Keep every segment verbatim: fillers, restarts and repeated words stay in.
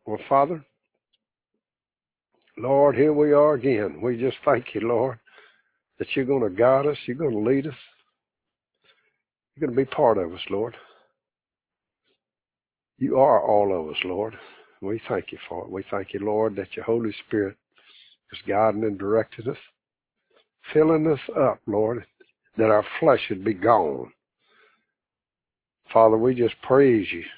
Well, Father, Lord, here we are again. We just thank you, Lord, that you're going to guide us. You're going to lead us. You're going to be part of us, Lord. You are all of us, Lord. We thank you for it. We thank you, Lord, that your Holy Spirit is guiding and directing us, filling us up, Lord, that our flesh would be gone. Father, we just praise you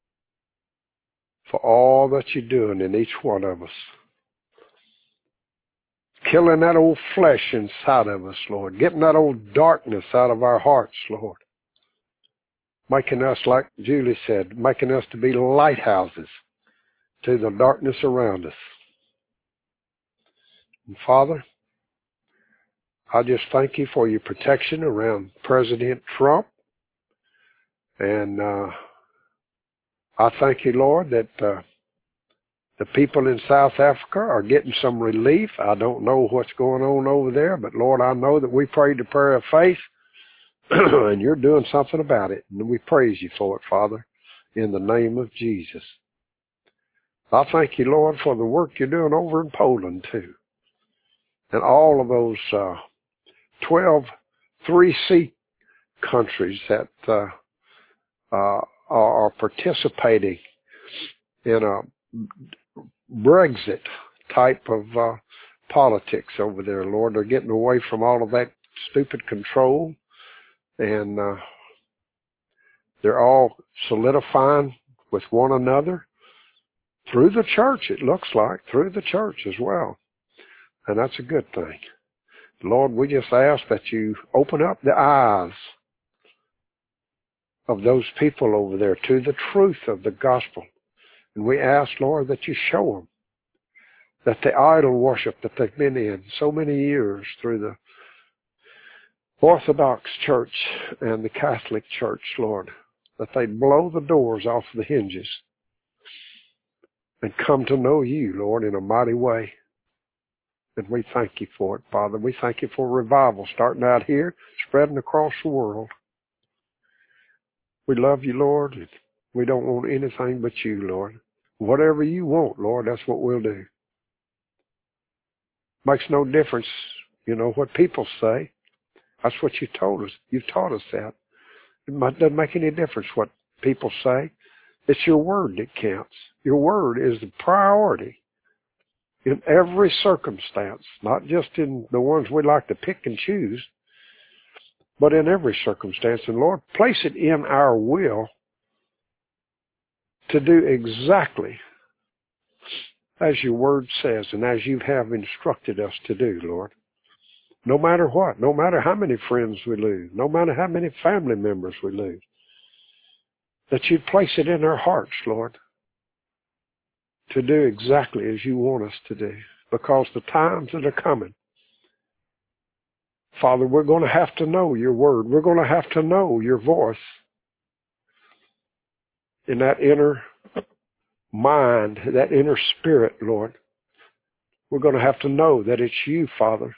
for all that you're doing in each one of us. Killing that old flesh inside of us, Lord. Getting that old darkness out of our hearts, Lord. Making us, like Julie said, making us to be lighthouses to the darkness around us. And Father, I just thank you for your protection around President Trump. And uh, I thank you, Lord, that uh, the people in South Africa are getting some relief. I don't know what's going on over there, but Lord, I know that we prayed the prayer of faith, and you're doing something about it. And we praise you for it, Father, in the name of Jesus. I thank you, Lord, for the work you're doing over in Poland, too. And all of those uh, twelve three-seat countries that uh, uh, are participating in a Brexit type of uh, politics over there, Lord. They're getting away from all of that stupid control, and uh, they're all solidifying with one another through the church, it looks like, through the church as well. And that's a good thing. Lord, we just ask that you open up the eyes of those people over there to the truth of the gospel. And we ask, Lord, that you show them that the idol worship that they've been in so many years through the Orthodox Church and the Catholic Church, Lord, that they blow the doors off the hinges and come to know you, Lord, in a mighty way. And we thank you for it, Father. We thank you for revival starting out here, spreading across the world. We love you, Lord. And we don't want anything but you, Lord. Whatever you want, Lord, that's what we'll do. Makes no difference, you know, what people say. That's what you told us. You've taught us that. It doesn't make any difference what people say. It's your word that counts. Your word is the priority in every circumstance, not just in the ones we like to pick and choose, but in every circumstance. And Lord, place it in our will to do exactly as your word says and as you have instructed us to do, Lord. No matter what, no matter how many friends we lose, no matter how many family members we lose, that you'd place it in our hearts, Lord, to do exactly as you want us to do. Because the times that are coming, Father, we're going to have to know your word. We're going to have to know your voice in that inner mind, that inner spirit, Lord. We're going to have to know that it's you, Father.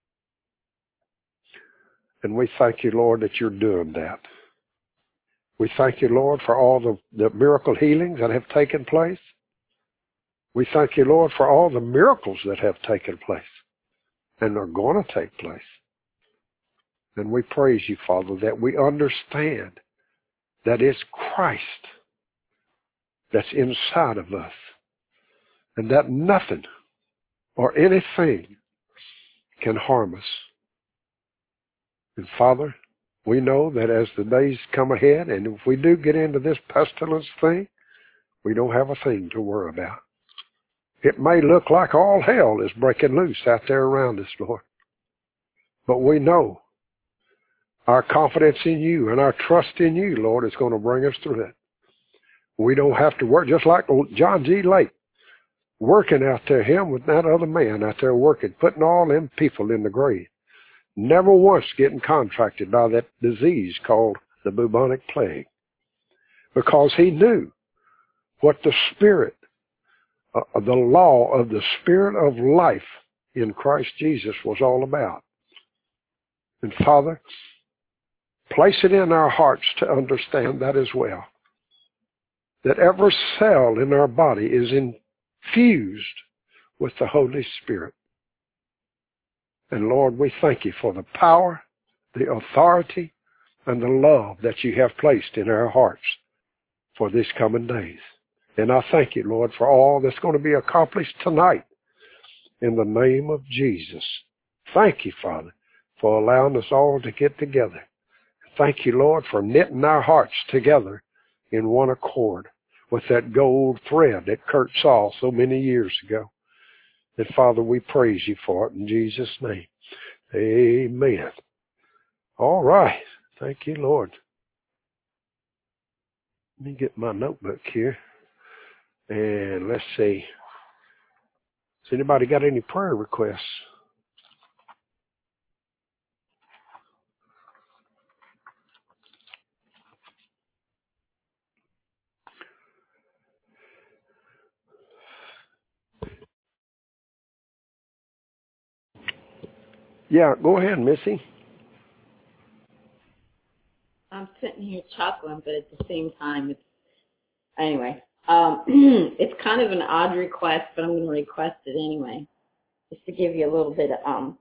And we thank you, Lord, that you're doing that. We thank you, Lord, for all the, the miracle healings that have taken place. We thank you, Lord, for all the miracles that have taken place and are going to take place. And we praise you, Father, that we understand that it's Christ that's inside of us and that nothing or anything can harm us. And Father, we know that as the days come ahead, and if we do get into this pestilence thing, we don't have a thing to worry about. It may look like all hell is breaking loose out there around us, Lord. But we know our confidence in you and our trust in you, Lord, is going to bring us through it. We don't have to work, just like John G. Lake, working out there, him with that other man out there working, putting all them people in the grave. Never once getting contracted by that disease called the bubonic plague. Because he knew what the spirit, uh, the law of the spirit of life in Christ Jesus was all about. And Father, place it in our hearts to understand that as well. that every cell in our body is infused with the Holy Spirit. And Lord, we thank you for the power, the authority, and the love that you have placed in our hearts for these coming days. And I thank you, Lord, for all that's going to be accomplished tonight in the name of Jesus. Thank you, Father, for allowing us all to get together. Thank you, Lord, for knitting our hearts together in one accord with that gold thread that Kurt saw so many years ago. And Father, we praise you for it in Jesus' name. Amen. All right. Thank you, Lord. Let me get my notebook here. And let's see. Has anybody got any prayer requests? Yeah, go ahead, Missy. I'm sitting here chuckling, but at the same time, it's anyway. Um, it's kind of an odd request, but I'm going to request it anyway, just to give you a little bit of um.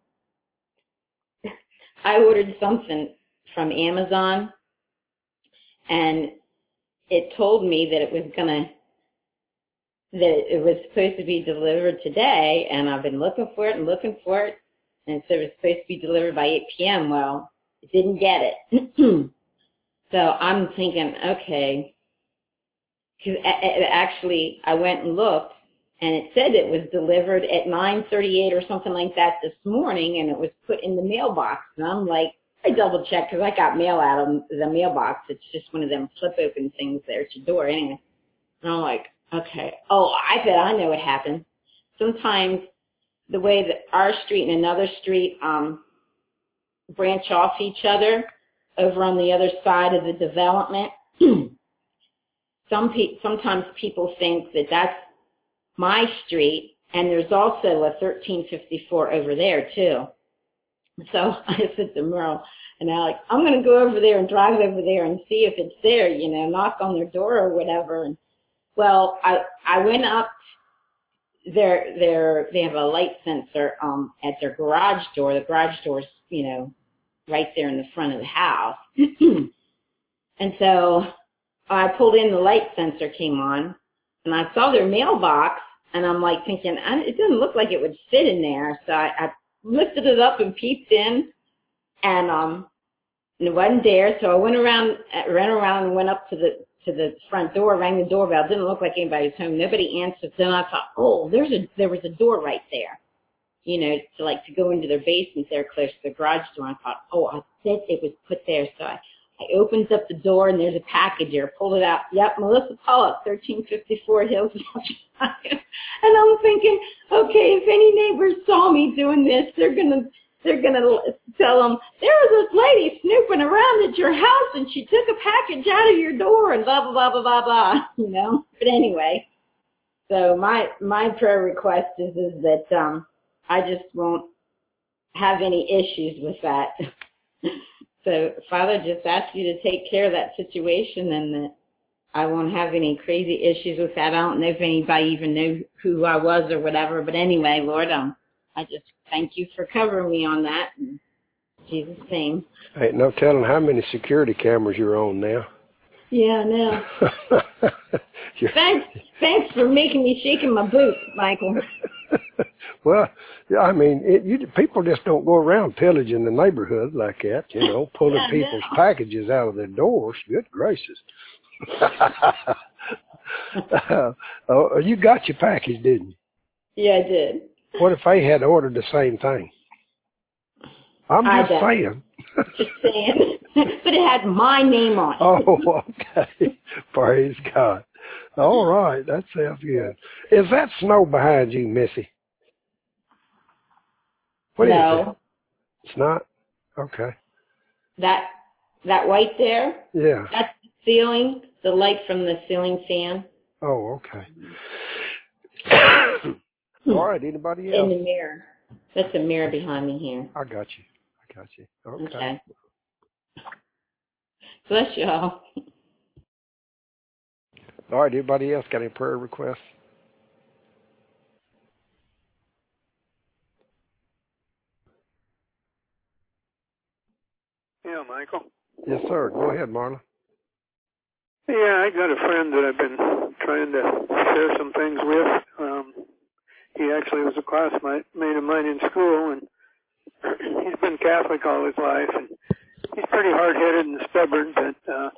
I ordered something from Amazon, and it told me that it was gonna that it was supposed to be delivered today, and I've been looking for it and looking for it, and it said it was supposed to be delivered by eight p.m. Well, it didn't get it. So I'm thinking, okay, because actually I went and looked, and it said it was delivered at nine thirty-eight or something like that this morning, and it was put in the mailbox. And I'm like, I double checked because I got mail out of the mailbox. It's just one of them flip open things there at your door anyway. And I'm like, okay, oh, I bet I know what happened. Sometimes the way that our street and another street um, branch off each other over on the other side of the development, some pe- sometimes people think that that's my street, and there's also a thirteen fifty-four over there too. So I said to Merle and Alex, I'm going to go over there and drive over there and see if it's there, you know, knock on their door or whatever. And well, I I went up. Their their they have a light sensor um at their garage door. The garage door's, you know, right there in the front of the house. And so I pulled in, the light sensor came on, and I saw their mailbox, and I'm like thinking, it doesn't look like it would fit in there. So I, I lifted it up and peeped in, and um, and it wasn't there. So I went around, ran around, and went up to the to the front door, rang the doorbell. It didn't look like anybody was home. Nobody answered. Then I thought, oh, there's a there was a door right there, you know, to like to go into their basement there, close to the garage door. I thought, oh, I bet it was put there. So I. I opened up the door, and there's a package there. Pulled it out. Yep, Melissa Pollock, thirteen fifty-four Hillsdale Drive. And I'm thinking, okay, if any neighbors saw me doing this, they're gonna they're gonna tell them there was this lady snooping around at your house, and she took a package out of your door, and blah blah blah blah blah blah. You know. But anyway, so my my prayer request is is that um I just won't have any issues with that. So, Father, just ask you to take care of that situation, and that I won't have any crazy issues with that. I don't know if anybody even knew who I was or whatever. But anyway, Lord, um, I just thank you for covering me on that. In Jesus' name. Ain't no telling how many security cameras you're on now. Yeah, I know. thanks, thanks for making me shaking my boots, Michael. Well, I mean, it, you, people just don't go around pillaging the neighborhood like that, you know, pulling yeah, people's no. packages out of their doors. Good gracious. uh, oh, you got your package, didn't you? Yeah, I did. What if they had ordered the same thing? I'm just I saying. Just saying. But it had my name on it. Oh, okay. Praise God. All right. That sounds good. Is that snow behind you, Missy? What no. is it? It's not? Okay. That that white there? Yeah. That's the ceiling, the light from the ceiling fan. Oh, okay. All right. Anybody else? In the mirror. That's a mirror behind me here. I got you. I got you. Okay. Okay. Bless y'all. All right, anybody else got any prayer requests? Yeah, Michael. Yes, sir. Go ahead, Marlon. Yeah, I got a friend that I've been trying to share some things with. Um, he actually was a classmate of mine in school, and he's been Catholic all his life, and he's pretty hard-headed and stubborn, but uh,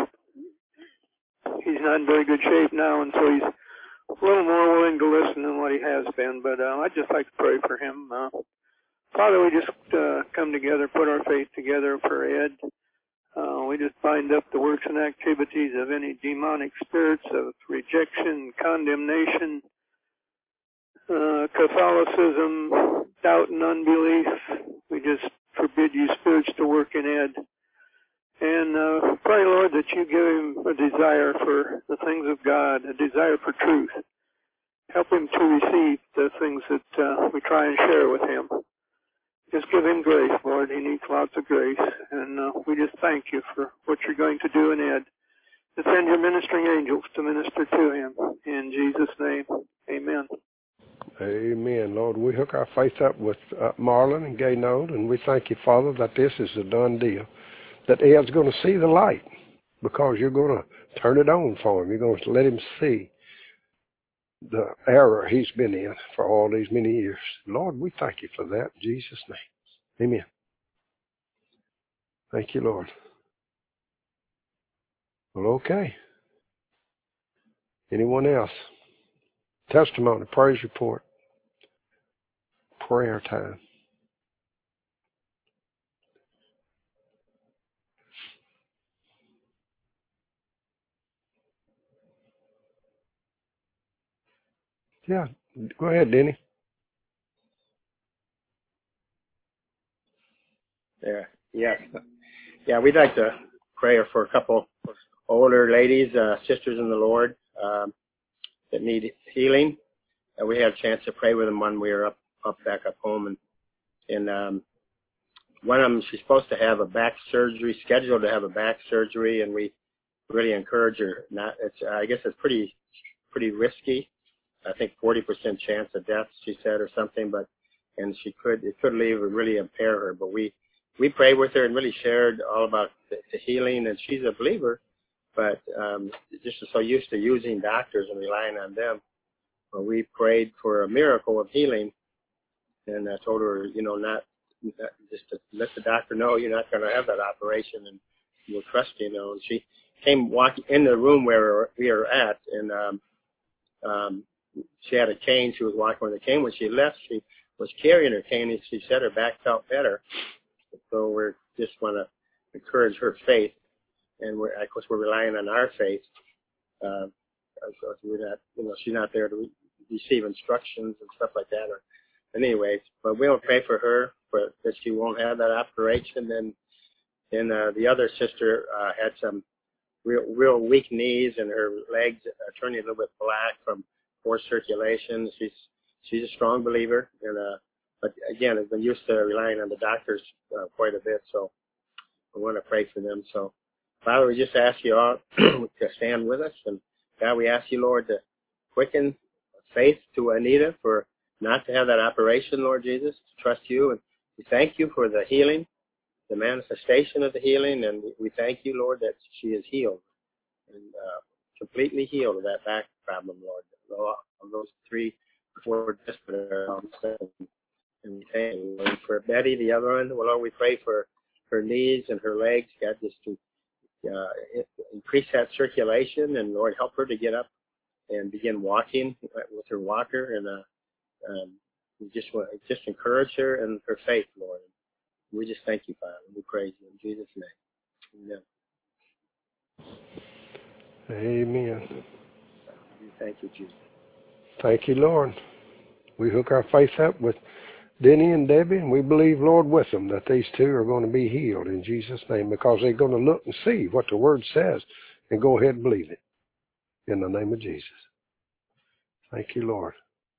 he's not in very good shape now, and so he's a little more willing to listen than what he has been. But uh, I'd just like to pray for him. Uh, Father, we just uh, come together, put our faith together for Ed. Uh, we just bind up the works and activities of any demonic spirits of rejection, condemnation, uh, Catholicism, doubt and unbelief. We just forbid you spirits to work in Ed. And uh, pray, Lord, that you give him a desire for the things of God, a desire for truth. Help him to receive the things that uh, we try and share with him. Just give him grace, Lord. He needs lots of grace. And uh, we just thank you for what you're going to do in Ed. To send your ministering angels to minister to him. In Jesus' name, amen. Amen, Lord. We hook our faith up with uh, Marlon and Gay Node, and we thank you, Father, that this is a done deal. That Ed's going to see the light because you're going to turn it on for him. You're going to let him see the error he's been in for all these many years. Lord, we thank you for that in Jesus' name. Amen. Thank you, Lord. Well, okay. Anyone else? Testimony, praise report, prayer time. Yeah, go ahead, Denny. Yeah, yes. Yeah, we'd like to pray for a couple older ladies, uh, sisters in the Lord, um, that need healing. And we had a chance to pray with them when we were up, up back up home. And, and um, one of them, she's supposed to have a back surgery, scheduled to have a back surgery, and we really encourage her. Not, it's, I guess it's pretty, pretty risky. I think forty percent chance of death, she said, or something. But and she could, it could leave and really impair her. But we, we prayed with her and really shared all about the, the healing. And she's a believer, but um, just so used to using doctors and relying on them. But we prayed for a miracle of healing, and I told her, you know, not, not just to let the doctor know you're not going to have that operation, and we'll trust you, you know. And she came walking in the room where we were at, and um, um, she had a cane. She was walking with a cane. When she left, she was carrying her cane, and she said her back felt better. So we're just want to encourage her faith, and we're, of course, we're relying on our faith. Uh, so we're not, you know, she's not there to re- receive instructions and stuff like that. Or, anyways, but we'll pray for her, for that she won't have that operation. And then uh, the other sister uh, had some real, real weak knees, and her legs are turning a little bit black from poor circulation. She's she's a strong believer, and uh, but again, has been used to relying on the doctors uh, quite a bit. So we want to pray for them. So, Father, we just ask you all to stand with us, and God, we ask you, Lord, to quicken faith to Anita for not to have that operation, Lord Jesus, to trust you, and we thank you for the healing, the manifestation of the healing, and we thank you, Lord, that she is healed and uh, completely healed of that back problem, Lord. Of those three, four disparate and we thank you. And for Betty, the other one, well, Lord, we pray for her knees and her legs, God, just to uh, increase that circulation, and Lord, help her to get up and begin walking with her walker, and uh, um, we just want just encourage her and her faith, Lord. We just thank you, Father. We praise you in Jesus' name. Amen. Amen. Thank you, Jesus. Thank you, Lord. We hook our faith up with Denny and Debbie, and we believe, Lord, with them that these two are going to be healed in Jesus' name, because they're going to look and see what the Word says and go ahead and believe it in the name of Jesus. Thank you, Lord.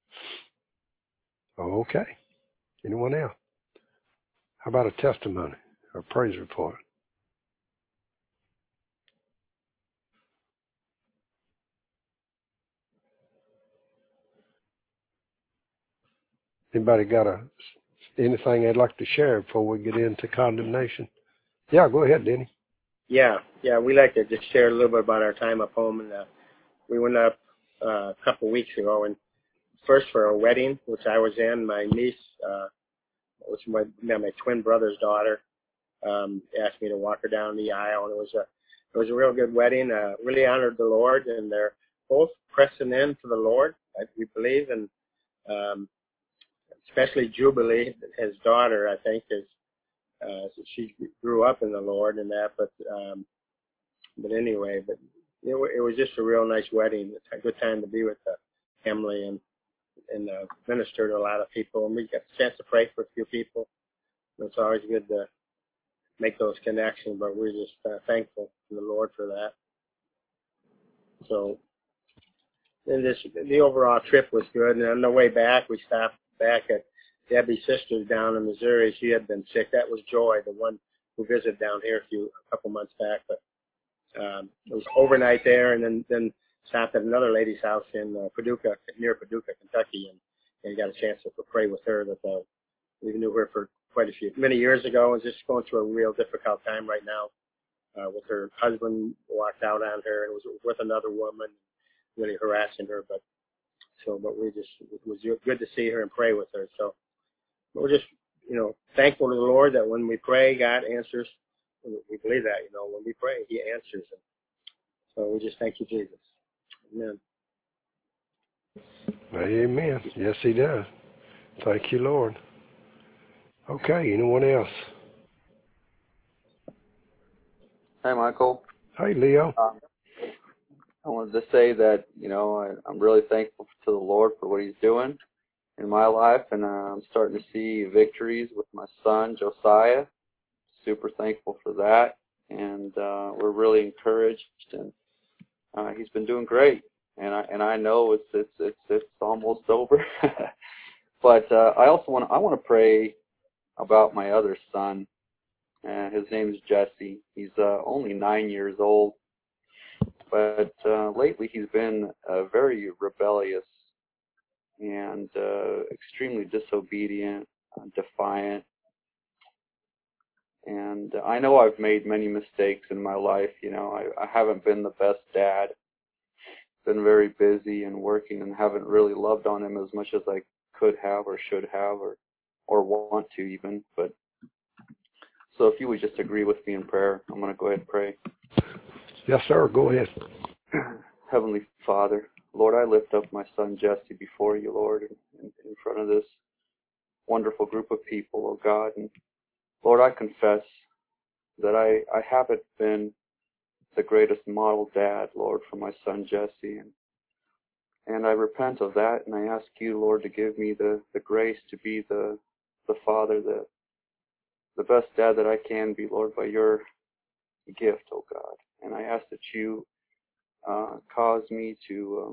Okay. Anyone else? How about a testimony or praise report? Anybody got a anything they'd like to share before we get into condemnation? Yeah, go ahead, Denny. Yeah, yeah, we like to just share a little bit about our time up home. And uh, we went up uh, a couple of weeks ago, and first for a wedding, which I was in. My niece, uh, which my my twin brother's daughter, um, asked me to walk her down the aisle, and it was a it was a real good wedding. Uh, really honored the Lord, and they're both pressing in for the Lord, I, we believe, and um, especially Jubilee, his daughter, I think is uh, she grew up in the Lord and that, but um, but anyway, but it, it was just a real nice wedding. It's a good time to be with the family and and uh, minister to a lot of people, and we got a chance to pray for a few people. It's always good to make those connections, but we're just uh, thankful to the Lord for that. So, and this the overall trip was good. And on the way back, we stopped back at Debbie's sister's down in Missouri. She had been sick. That was Joy, the one who visited down here a few a couple months back. But um, it was overnight there, and then then stopped at another lady's house in uh, Paducah, near Paducah, Kentucky, and, and got a chance to pray with her. That uh, we knew her for quite a few many years ago, and just going through a real difficult time right now. Uh, with her husband walked out on her and was with another woman, really harassing her. But so, but we just it was good to see her and pray with her. So we're just you know thankful to the Lord that when we pray, God answers. We believe that you know when we pray, He answers. And so we just thank you, Jesus. Amen. Amen. Yes, He does. Thank you, Lord. Okay, anyone else? Hi, Michael. Hey, Leo. Um, I wanted to say that, you know, I, I'm really thankful to the Lord for what He's doing in my life, and uh, I'm starting to see victories with my son, Josiah. Super thankful for that, and uh, we're really encouraged, and uh, he's been doing great. And I and I know it's it's it's it's almost over, but uh, I also want I want to pray about my other son. Uh, his name is Jesse. He's uh, only nine years old. But uh, lately he's been uh, very rebellious and uh, extremely disobedient, uh, defiant. And I know I've made many mistakes in my life. You know, I, I haven't been the best dad. Been very busy and working and haven't really loved on him as much as I could have or should have or or want to even. But so if you would just agree with me in prayer, I'm going to go ahead and pray. Yes, sir. Go ahead. Heavenly Father, Lord, I lift up my son Jesse before you, Lord, in, in front of this wonderful group of people, oh God. And Lord, I confess that I, I haven't been the greatest model dad, Lord, for my son Jesse. And, and I repent of that, and I ask you, Lord, to give me the, the grace to be the, the father, the, the best dad that I can be, Lord, by your gift, oh God. And I ask that you uh, cause me to... Uh,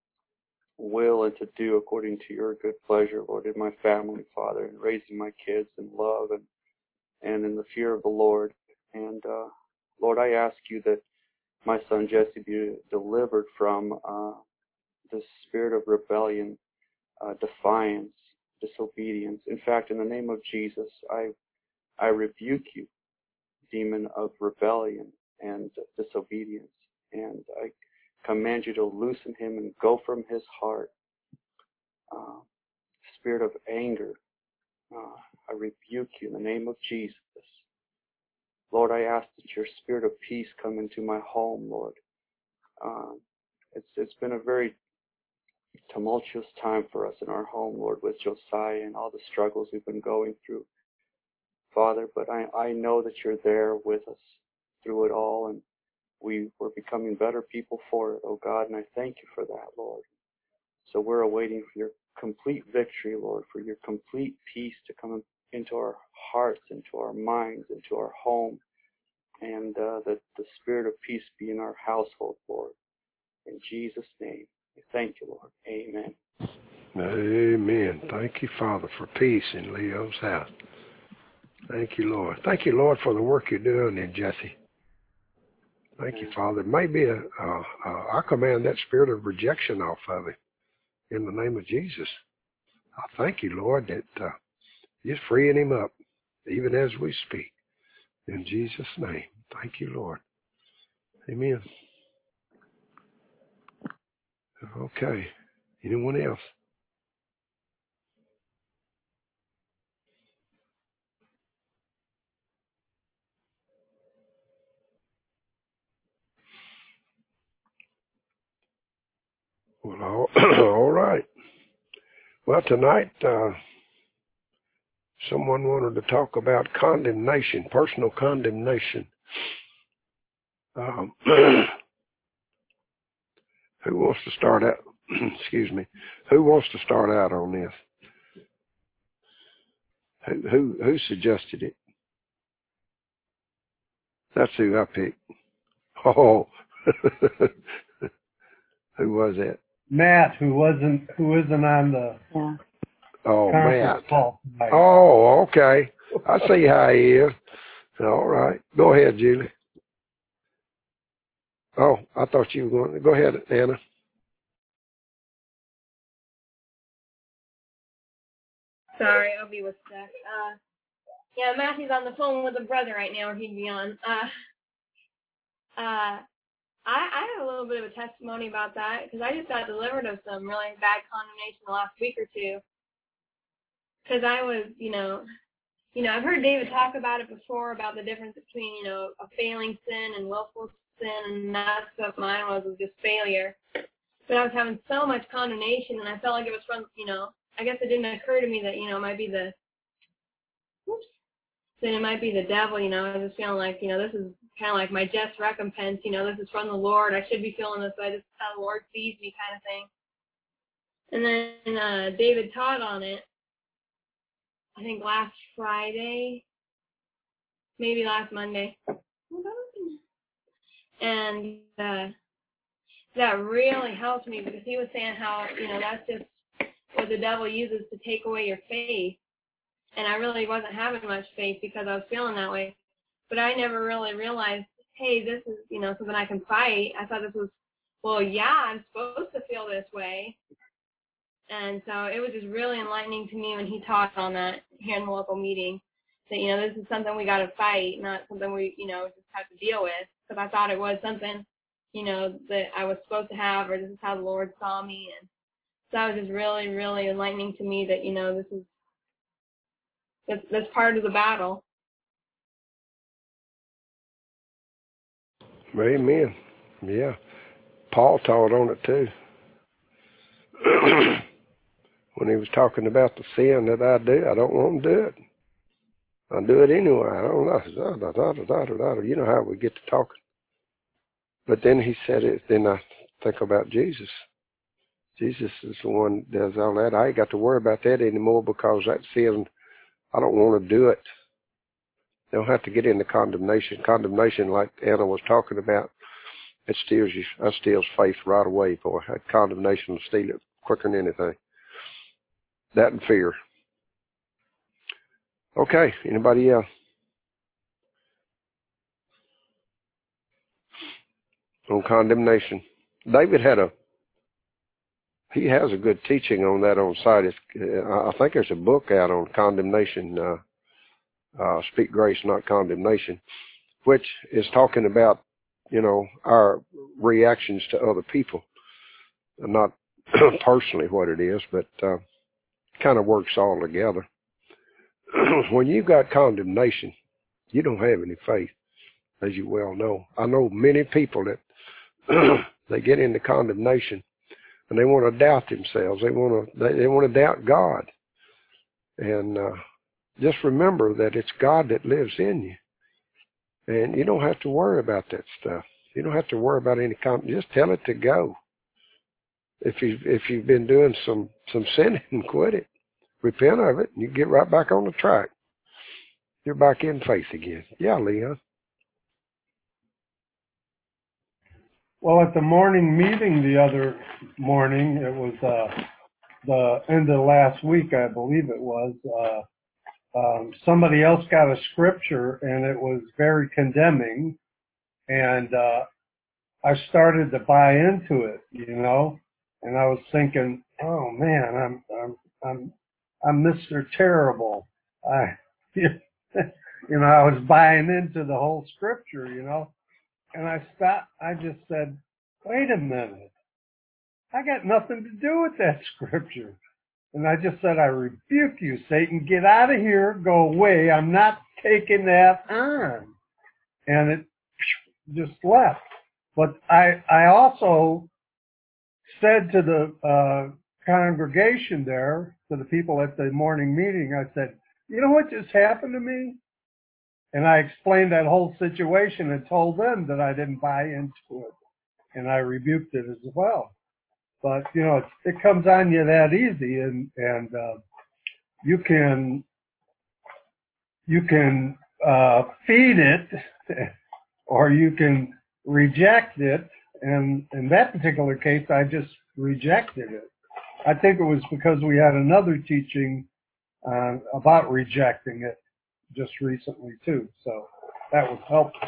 will and to do according to your good pleasure, Lord, in my family, Father, and raising my kids in love and, and in the fear of the Lord. And, uh, Lord, I ask you that my son Jesse be delivered from uh, the spirit of rebellion, uh, defiance, disobedience. In fact, in the name of Jesus, I, I rebuke you, demon of rebellion and disobedience, and I command you to loosen him and go from his heart. Uh, spirit of anger, uh, I rebuke you in the name of Jesus. Lord, I ask that your spirit of peace come into my home, Lord. Uh, it's it's been a very tumultuous time for us in our home, Lord, with Josiah and all the struggles we've been going through, Father. But I, I know that you're there with us through it all, and we, we're becoming better people for it, oh God, and I thank you for that, Lord. So we're awaiting for your complete victory, Lord, for your complete peace to come into our hearts, into our minds, into our home, and uh, that the spirit of peace be in our household, Lord. In Jesus' name, we thank you, Lord. Amen. Amen. Thank you, Father, for peace in Leo's house. Thank you, Lord. Thank you, Lord, for the work you're doing in Jesse. Thank you, Father. Maybe a, uh, uh, I command that spirit of rejection off of him in the name of Jesus. I thank you, Lord, that uh, you're freeing him up, even as we speak. In Jesus' name. Thank you, Lord. Amen. Okay. Anyone else? Well, all, all right. Well, tonight, uh, someone wanted to talk about condemnation, personal condemnation. Um, who wants to start out? Excuse me. Who wants to start out on this? Who who who suggested it? That's who I picked. Oh, who was that? Matt, who wasn't, who isn't on the Yeah. Oh, conference Matt. call tonight. Oh, okay. I see how he is. All right. Go ahead, Julie. Oh, I thought you were going to. Go ahead, Anna. Sorry, Obi was stuck. Uh, yeah, Matthew's on the phone with a brother right now, or he'd be on. Uh, uh, I, I have a little bit of a testimony about that, because I just got delivered of some really bad condemnation the last week or two. Because I was, you know, you know, I've heard David talk about it before, about the difference between, you know, a failing sin and willful sin, and that's what mine was, was just failure. But I was having so much condemnation, and I felt like it was from, you know, I guess it didn't occur to me that, you know, it might be the, whoops, then it might be the devil, you know. I was just feeling like, you know, this is kind of like my just recompense, you know, this is from the Lord. I should be feeling this way. This is how the Lord sees me, kind of thing. And then uh, David taught on it, I think last Friday, maybe last Monday. And uh, that really helped me, because he was saying how, you know, that's just what the devil uses to take away your faith. And I really wasn't having much faith because I was feeling that way. But I never really realized, hey, this is, you know, something I can fight. I thought this was, well, yeah, I'm supposed to feel this way. And so it was just really enlightening to me when he taught on that here in the local meeting, that, you know, this is something we got to fight, not something we, you know, just have to deal with. Because I thought it was something, you know, that I was supposed to have, or this is how the Lord saw me. And so that was just really, really enlightening to me that, you know, this is, that's, that's part of the battle. Amen. Yeah. Paul taught on it too. When he was talking about the sin that I do, I don't want to do it. I do it anyway. I don't know. You know how we get to talking. But then he said it, then I think about Jesus. Jesus is the one that does all that. I ain't got to worry about that anymore, because that sin, I don't want to do it. They don't have to get into condemnation. Condemnation, like Anna was talking about, it steals you. That steals faith right away, boy. That condemnation will steal it quicker than anything. That and fear. Okay, anybody else? On condemnation. David had a, he has a good teaching on that on site. It's, uh, I think there's a book out on condemnation, uh, uh, Speak Grace, Not Condemnation, which is talking about, you know, our reactions to other people. Not personally what it is, but uh, kind of works all together. When you got condemnation, you don't have any faith, as you well know. I know many people that they get into condemnation and they want to doubt themselves. They want to they, they want to doubt God. And uh, just remember that it's God that lives in you, and you don't have to worry about that stuff. You don't have to worry about any con. Just tell it to go. If you if you've been doing some some sinning, quit it. Repent of it, and you get right back on the track. You're back in faith again. Yeah, Leon. Well, at the morning meeting the other morning, it was uh, the end of last week, I believe it was, uh, um, somebody else got a scripture, and it was very condemning, and uh, I started to buy into it, you know, and I was thinking, oh man, I'm I'm I'm I'm Mister Terrible. I, you know, I was buying into the whole scripture, you know, and I stopped. I just said, wait a minute. I got nothing to do with that scripture. And I just said, I rebuke you, Satan. Get out of here. Go away. I'm not taking that on. And it just left. But I, I also said to the uh, congregation there, to the people at the morning meeting, I said, you know what just happened to me? And I explained that whole situation and told them that I didn't buy into it. And I rebuked it as well. But, you know, it's, it comes on you that easy, and, and uh, you can, you can uh, feed it, or you can reject it. And in that particular case, I just rejected it. I think it was because we had another teaching uh, about rejecting it just recently, too. So that was helpful.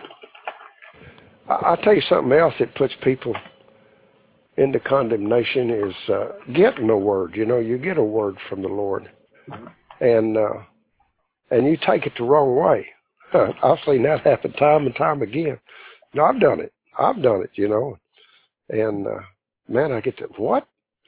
I'll tell you something else that puts people into condemnation is uh, getting a word. You know, you get a word from the Lord, and uh, and you take it the wrong way. I've seen that happen time and time again. No, I've done it. I've done it, you know. And, uh, man, I get to, what?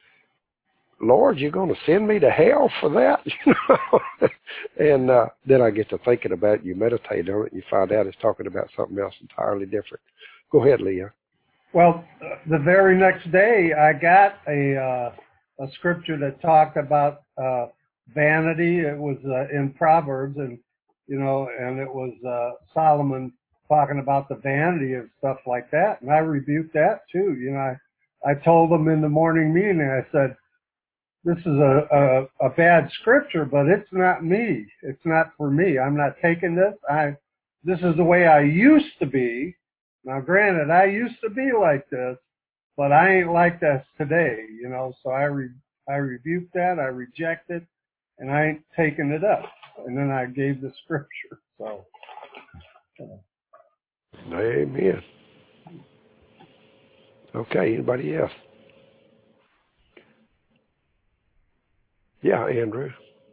Lord, you're going to send me to hell for that? You know? And uh, then I get to thinking about it. You meditate on it, and you find out it's talking about something else entirely different. Go ahead, Leah. Well, the very next day, I got a uh, a scripture that talked about uh, vanity. It was uh, in Proverbs, and you know, and it was uh, Solomon talking about the vanity of stuff like that. And I rebuked that too. You know, I I told them in the morning meeting, I said, "This is a, a a bad scripture, but it's not me. It's not for me. I'm not taking this. I this is the way I used to be." Now, granted, I used to be like this, but I ain't like this today, you know, so I re- I rebuked that, I reject it, and I ain't taking it up. And then I gave the scripture, so. Uh. Amen. Okay, anybody else? Yeah, Andrew.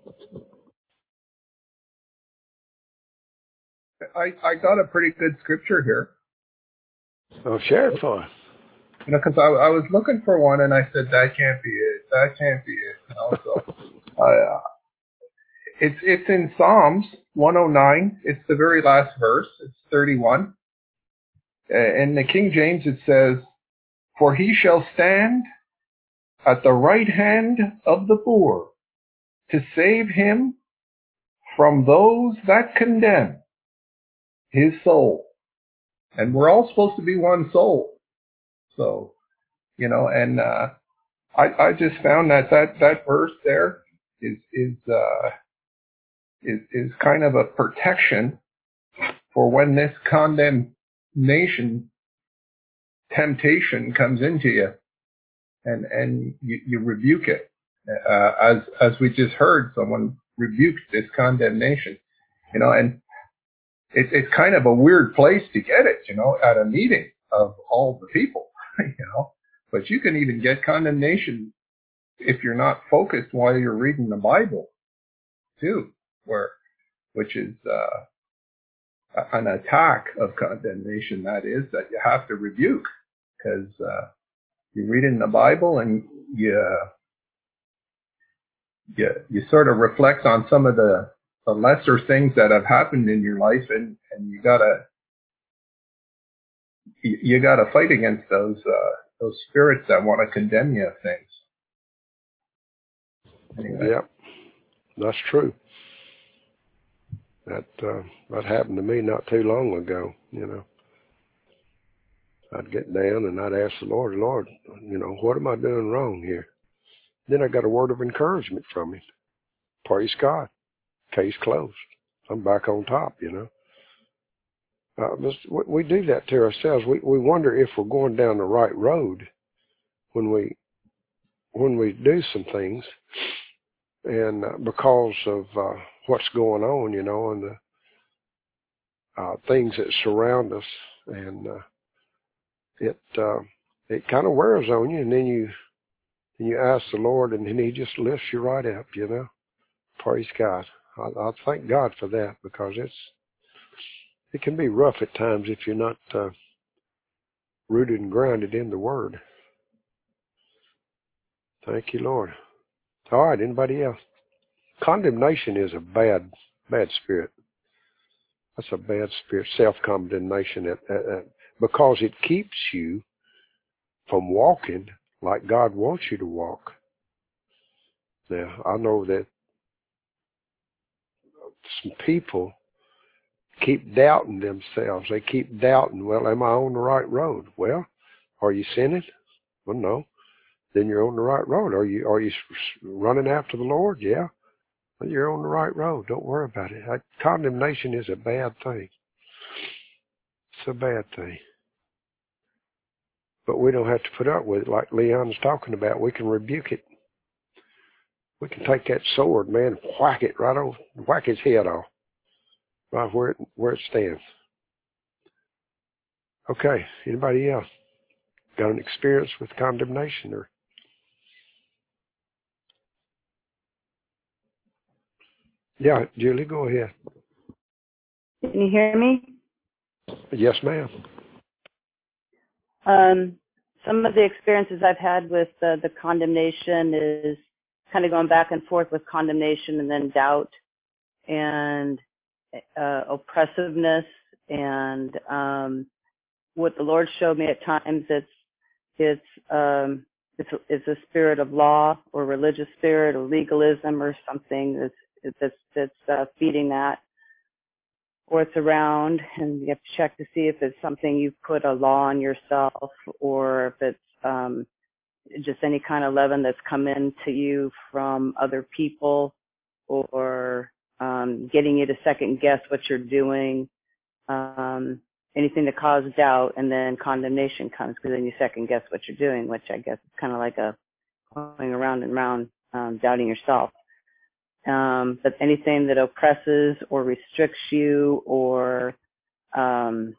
I, I got a pretty good scripture here. Oh, share it for us. You know, because I, I was looking for one, and I said, that can't be it. That can't be it. You know, so uh, it's it's in Psalms one oh nine. It's the very last verse. It's thirty-one. Uh, in the King James, it says, "For he shall stand at the right hand of the poor to save him from those that condemn his soul." And we're all supposed to be one soul. So, you know, and uh, I, I just found that, that that verse there is is uh, is is kind of a protection for when this condemnation temptation comes into you, and and you, you rebuke it, uh, as as we just heard, someone rebuked this condemnation, you know, and it, it's kind of a weird place to get it, you know, at a meeting of all the people, you know. But you can even get condemnation if you're not focused while you're reading the Bible, too, where which is uh, an attack of condemnation. That is that you have to rebuke, because uh, you read in the Bible and you you you sort of reflect on some of the, the lesser things that have happened in your life, and, and you gotta you, you gotta fight against those. Uh, those spirits that want to condemn you of things. Anyway. Yep, that's true. That uh, that happened to me not too long ago, you know. I'd get down and I'd ask the Lord, Lord, you know, what am I doing wrong here? Then I got a word of encouragement from him. Praise God. Case closed. I'm back on top, you know. Uh, we do that to ourselves. We we wonder if we're going down the right road when we when we do some things, and uh, because of uh, what's going on, you know, and the uh, things that surround us, and uh, it uh, it kind of wears on you, and then you and you ask the Lord, and then He just lifts you right up, you know. Praise God. I, I thank God for that, because it's it can be rough at times if you're not uh, rooted and grounded in the Word. Thank you, Lord. All right, anybody else? Condemnation is a bad, bad spirit. That's a bad spirit, self-condemnation, at, at, at, because it keeps you from walking like God wants you to walk. Now, I know that some people keep doubting themselves. They keep doubting, well, am I on the right road? Well, are you sinning? Well, no. Then you're on the right road. Are you are you running after the Lord? Yeah. Well, you're on the right road. Don't worry about it. Condemnation is a bad thing. It's a bad thing. But we don't have to put up with it like Leon's talking about. We can rebuke it. We can take that sword, man, whack it right over, whack his head off, right where it, where it stands. Okay, anybody else got an experience with condemnation? Or yeah, Julie, go ahead. Can you hear me? Yes, ma'am. Um, some of the experiences I've had with uh, the condemnation is kind of going back and forth with condemnation and then doubt and uh, oppressiveness, and um, what the Lord showed me at times, it's it's um, it's, it's a spirit of law or religious spirit or legalism or something that's that's that's uh, feeding that, or it's around, and you have to check to see if it's something you've put a law on yourself, or if it's um, just any kind of leaven that's come into you from other people, or um, getting you to second guess what you're doing, um, anything that causes doubt, and then condemnation comes because then you second guess what you're doing, which I guess is kind of like a going around and around, um, doubting yourself. Um, but anything that oppresses or restricts you, or um,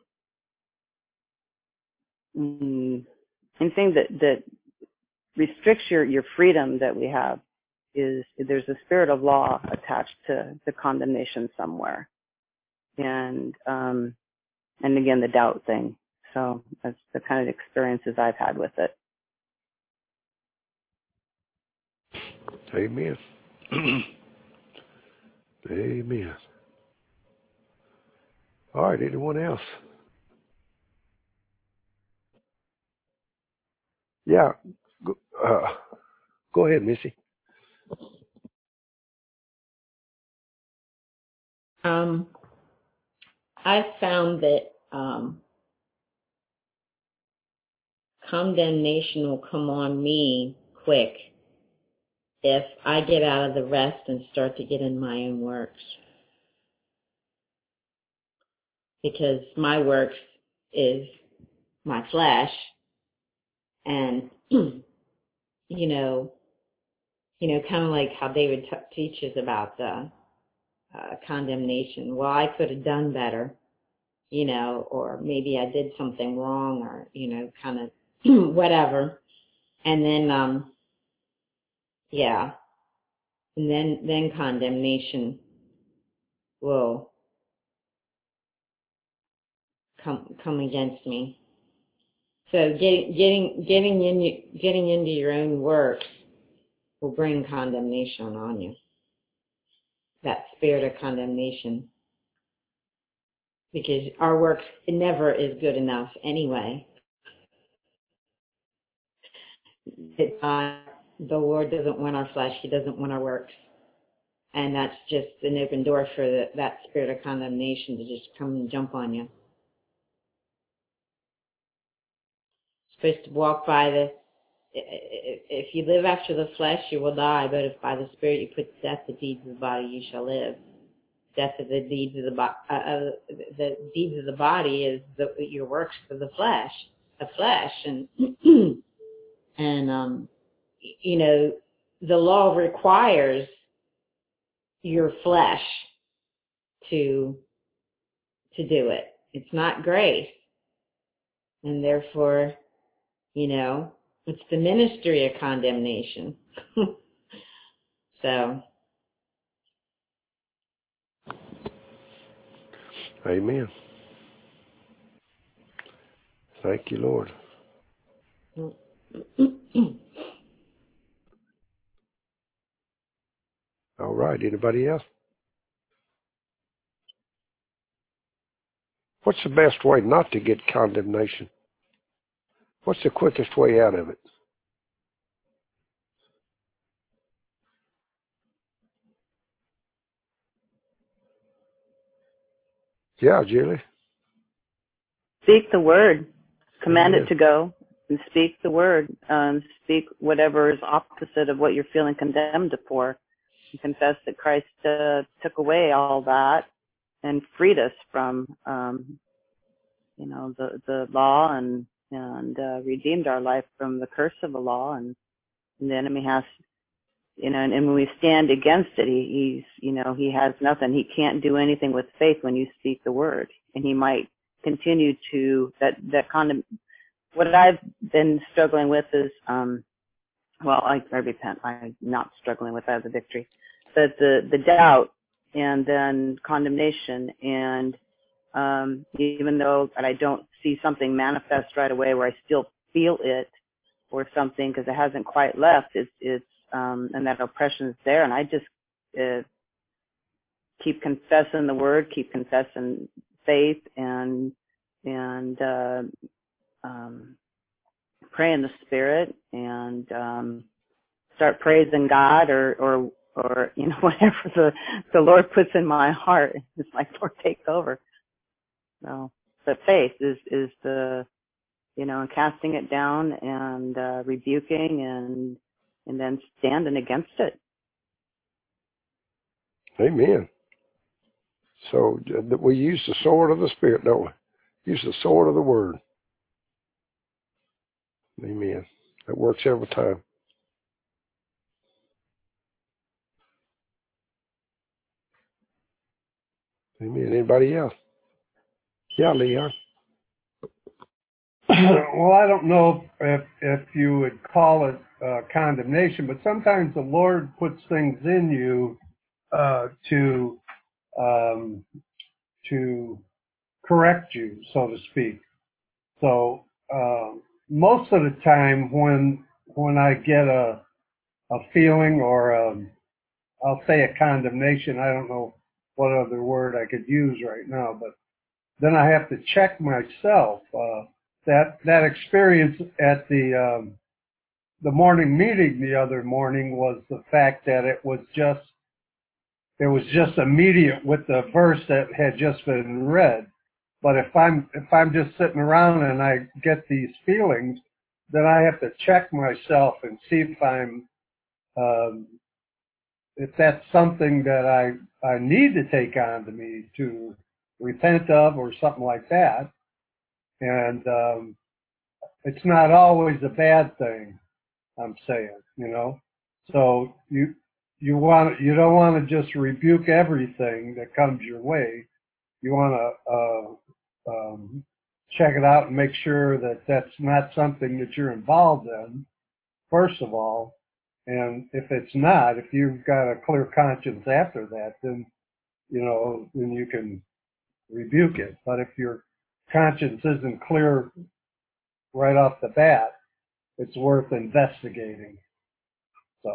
mm, anything that, that restricts your, your freedom that we have, is there's a spirit of law attached to the condemnation somewhere. And um, and again, the doubt thing. So that's the kind of experiences I've had with it. Amen. Amen. All right, anyone else? Yeah, go, uh, go ahead, Missy. Um, I found that um, condemnation will come on me quick if I get out of the rest and start to get in my own works. Because my works is my flesh, and, you know, you know, kind of like how David t- teaches about the uh, condemnation. Well, I could have done better, you know, or maybe I did something wrong, or, you know, kind of whatever. And then, um, yeah, and then, then condemnation will come, come against me. So getting, getting, getting in, getting into your own works will bring condemnation on you. That spirit of condemnation. Because our works never is good enough anyway. It's not, the Lord doesn't want our flesh. He doesn't want our works. And that's just an open door for the, that spirit of condemnation to just come and jump on you. Supposed to walk by the, if you live after the flesh, you will die, but if by the Spirit you put to death the deeds of the body, you shall live. Death of the deeds of the body, uh, uh, the deeds of the body is the, your works of the flesh, the flesh, and and um, you know, the law requires your flesh to to do it. It's not grace, and therefore, you know, it's the ministry of condemnation. So, Amen. Thank you, Lord. All right. Anybody else? What's the best way not to get condemnation? What's the quickest way out of it? Yeah, Julie. Speak the word. Command Amen. it to go and speak the word. Um, speak whatever is opposite of what you're feeling condemned for. And confess that Christ uh, took away all that and freed us from, um, you know, the, the law and, and uh, redeemed our life from the curse of the law. And, and the enemy has, you know, and, and when we stand against it, he, he's, you know, he has nothing. He can't do anything with faith when you speak the word. And he might continue to, that, that condemn, what I've been struggling with is, um, well, I, I repent. I'm not struggling with that as a victory. But the, the doubt and then condemnation and, um, even though that I don't see something manifest right away where I still feel it or something because it hasn't quite left, it's, it's, um, and that oppression is there. And I just, uh, keep confessing the word, keep confessing faith and, and, uh, um, pray in the spirit and, um, start praising God or, or, or, you know, whatever the, the Lord puts in my heart. It's like, Lord, take over. So, but faith is, is the, you know, and casting it down and, uh, rebuking and, and then standing against it. Amen. So uh, we use the sword of the Spirit, don't we? Use the sword of the Word. Amen. That works every time. Amen. Anybody else? Yeah, Leon. Well, I don't know if if you would call it uh, condemnation, but sometimes the Lord puts things in you uh, to um, to correct you, so to speak. So uh, most of the time, when when I get a a feeling or a, I'll say a condemnation, I don't know what other word I could use right now, but then I have to check myself. Uh, that that experience at the um, the morning meeting the other morning was the fact that it was just it was just immediate with the verse that had just been read. But if I'm if I'm just sitting around and I get these feelings, then I have to check myself and see if I'm um, if that's something that I I need to take on to me to repent of or something like that. And um, it's not always a bad thing, I'm saying, you know. So you you want you don't want to just rebuke everything that comes your way. You want to uh, um, check it out and make sure that that's not something that you're involved in, first of all. And if it's not, if you've got a clear conscience after that, then you know then you can rebuke it. But if your conscience isn't clear right off the bat, it's worth investigating. So.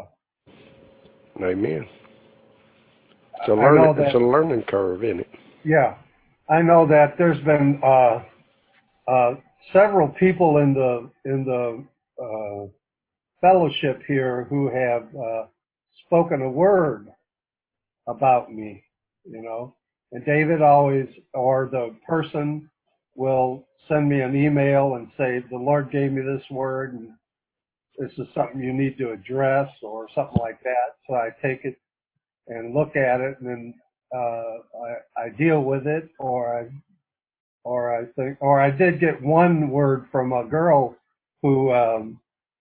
Amen. It's a I learning. know It's a that. learning curve, isn't it? Yeah, I know that there's been uh, uh, several people in the in the uh, fellowship here who have uh, spoken a word about me. You know, and David always, or the person, will send me an email and say, "The Lord gave me this word, and this is something you need to address," or something like that. So I take it and look at it, and then uh, I, I deal with it, or I, or I think, or I did get one word from a girl who, um,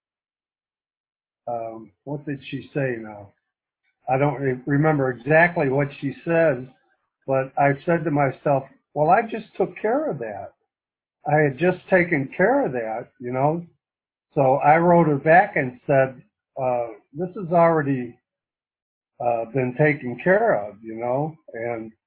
um, what did she say now? I don't re- remember exactly what she said, but I said to myself, well, I just took care of that. I had just taken care of that, you know. So I wrote her back and said, uh, this has already uh, been taken care of, you know, and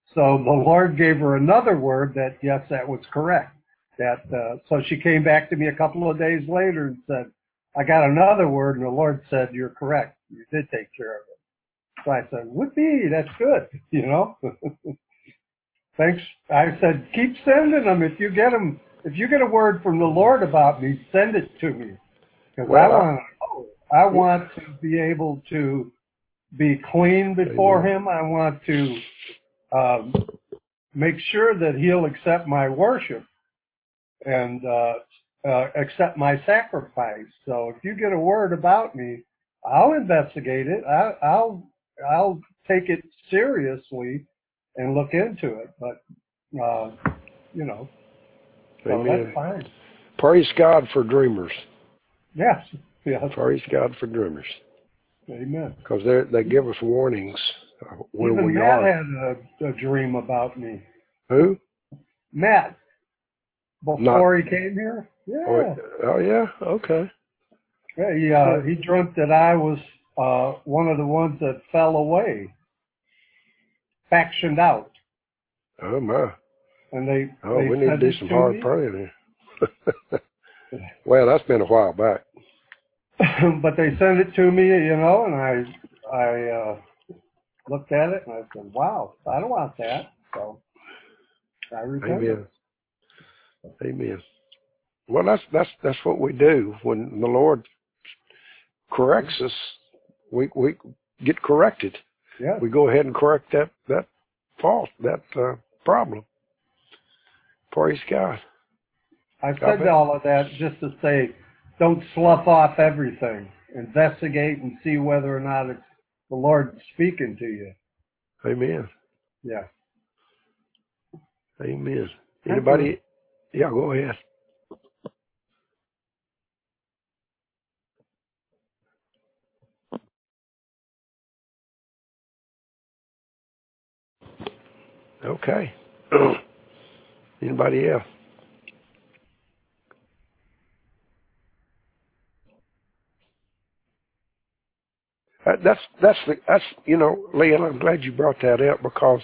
So the Lord gave her another word that, yes, that was correct. That uh, so she came back to me a couple of days later and said, I got another word, and the Lord said, you're correct. You did take care of it. So I said, whoopee, that's good, you know. Thanks. I said, keep sending them. If you get them, if you get a word from the Lord about me, send it to me. Because Well, I want I want to be able to be clean before Amen. Him. I want to um, make sure that He'll accept my worship and uh, uh, accept my sacrifice. So if you get a word about me, I'll investigate it. I, I'll I'll take it seriously and look into it. But uh, you know, so Amen. that's fine. Praise God for dreamers. Yes, yes. Praise God for dreamers. Amen. Because they they give us warnings where Even we Matt are. had a, a dream about me. Who? Matt, Not. before he came here. Oh, Yeah. oh yeah. Okay. Yeah, he uh, he dreamt that I was uh, one of the ones that fell away, factioned out, Oh my. and they Oh, they we need to sent do it some to hard me. praying here. Well, that's been a while back. But they sent it to me, you know, and I I uh, looked at it and I said, "Wow, I don't want that." So I repented. Amen. Amen. Well, that's that's that's what we do when the Lord corrects us. We we get corrected. Yes. We go ahead and correct that that fault, that uh, problem. Praise God. I God said bless. all of that just to say, don't slough off everything. Investigate and see whether or not it's the Lord speaking to you. Amen. Yeah. Amen. I'm through. Anybody? Yeah, go ahead. Okay. Anybody else? That, that's that's the that's you know, Leon, I'm glad you brought that up because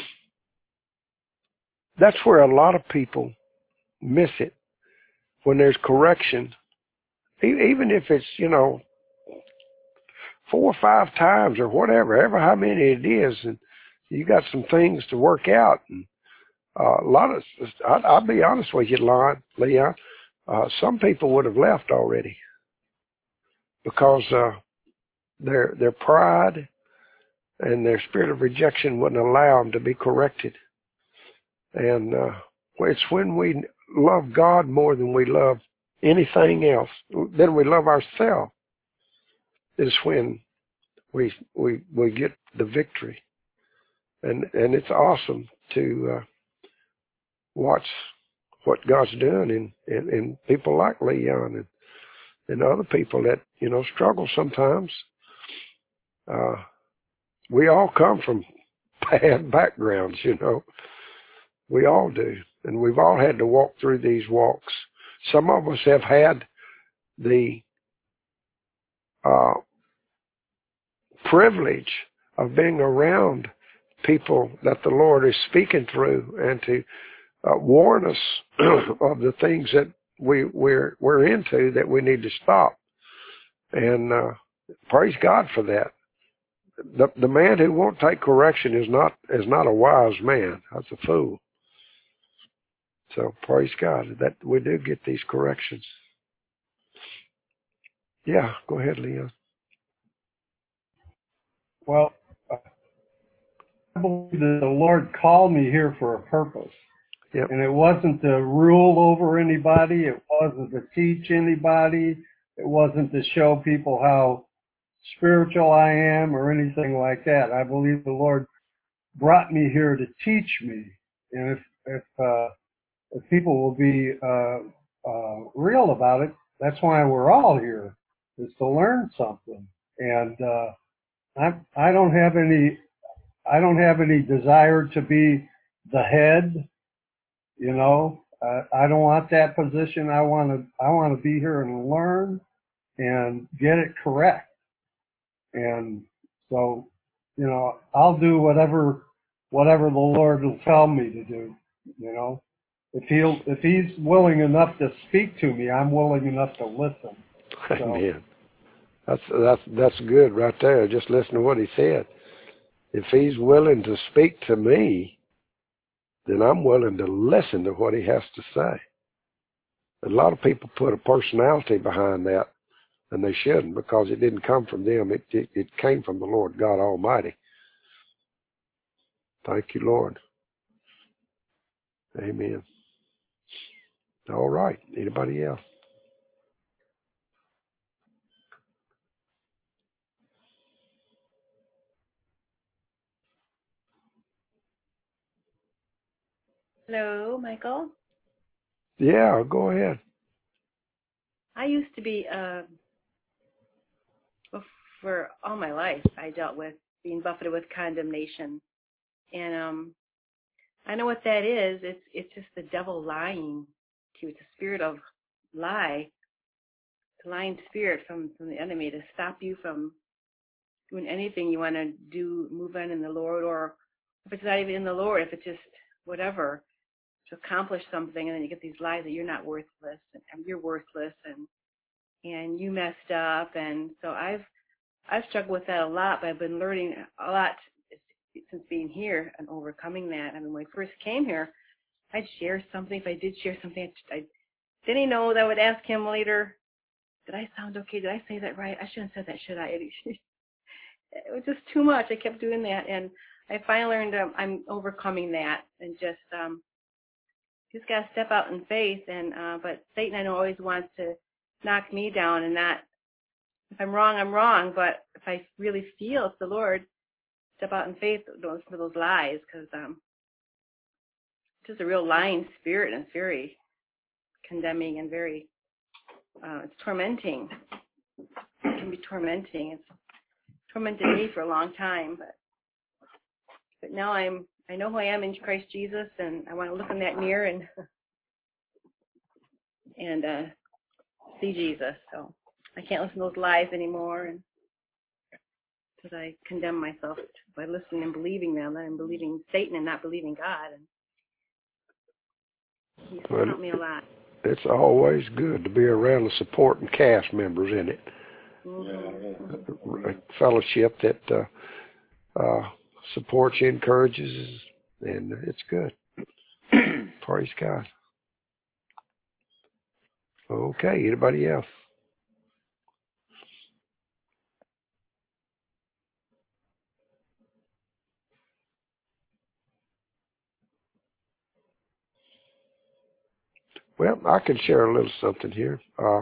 that's where a lot of people miss it when there's correction, e- even if it's you know four or five times or whatever, ever how many it is, and you got some things to work out. And uh, a lot of, I, I'll be honest with you, Lon, Leon, uh, some people would have left already because uh, their their pride and their spirit of rejection wouldn't allow them to be corrected. And uh, it's when we love God more than we love anything else, then we love ourselves, is when we we we get the victory. And and it's awesome to uh, watch what God's doing in, in, in people like Leon and, and other people that, you know, struggle sometimes. Uh, we all come from bad backgrounds, you know. We all do. And we've all had to walk through these walks. Some of us have had the uh, privilege of being around people that the Lord is speaking through and to uh, warn us of the things that we, we're, we're into that we need to stop. And uh, praise God for that. The, the man who won't take correction is not is not a wise man. That's a fool. So praise God that we do get these corrections. Yeah, go ahead, Leon. Well, I believe that the Lord called me here for a purpose. Yep. And it wasn't to rule over anybody. It wasn't to teach anybody. It wasn't to show people how spiritual I am or anything like that. I believe the Lord brought me here to teach me. And if, if, uh, if people will be, uh, uh, real about it, that's why we're all here, is to learn something. And, uh, I, I don't have any, I don't have any desire to be the head, you know. Uh, I don't want that position. I want to, I want to be here and learn and get it correct. And so, you know, I'll do whatever whatever the Lord will tell me to do, you know. If he'll, if he's willing enough to speak to me, I'm willing enough to listen. So, Amen. That's that's that's good right there. Just listen to what he said. If he's willing to speak to me, then I'm willing to listen to what he has to say. A lot of people put a personality behind that, and they shouldn't, because it didn't come from them. It it, it came from the Lord God Almighty. Thank you, Lord. Amen. All right. Anybody else? Hello, Michael. Yeah, go ahead. I used to be, uh, for all my life, I dealt with being buffeted with condemnation. And um, I know what that is. It's it's just the devil lying to you. It's a spirit of lie, the lying spirit from, from the enemy to stop you from doing anything you want to do, move on in the Lord, or if it's not even in the Lord, if it's just whatever, to accomplish something, and then you get these lies that you're not worthless, and, and you're worthless, and and you messed up. And so I've I've struggled with that a lot, but I've been learning a lot since being here and overcoming that. I mean, when I first came here, I'd share something. If I did share something, I didn't know that I would ask him later, did I sound okay? Did I say that right? I shouldn't have said that, should I? It was just too much. I kept doing that, and I finally learned um, I'm overcoming that, and just um, just got to step out in faith. And uh, but Satan, I know, always wants to knock me down, and not, if I'm wrong, I'm wrong. But if I really feel it's the Lord, step out in faith, don't listen to those lies, because um, it's just a real lying spirit, and it's very condemning and very, uh, it's tormenting. It can be tormenting. It's tormented me for a long time, but but now I'm I know who I am in Christ Jesus, and I want to look in that mirror and and uh, see Jesus. So I can't listen to those lies anymore, and because I condemn myself by listening and believing them, and I'm believing Satan and not believing God, and He's Well, helped me a lot. It's always good to be around the support and cast members in it. Mm-hmm. A fellowship that uh, uh, supports you, encourages, and it's good. Praise God. Okay, anybody else? Well, I can share a little something here. Uh,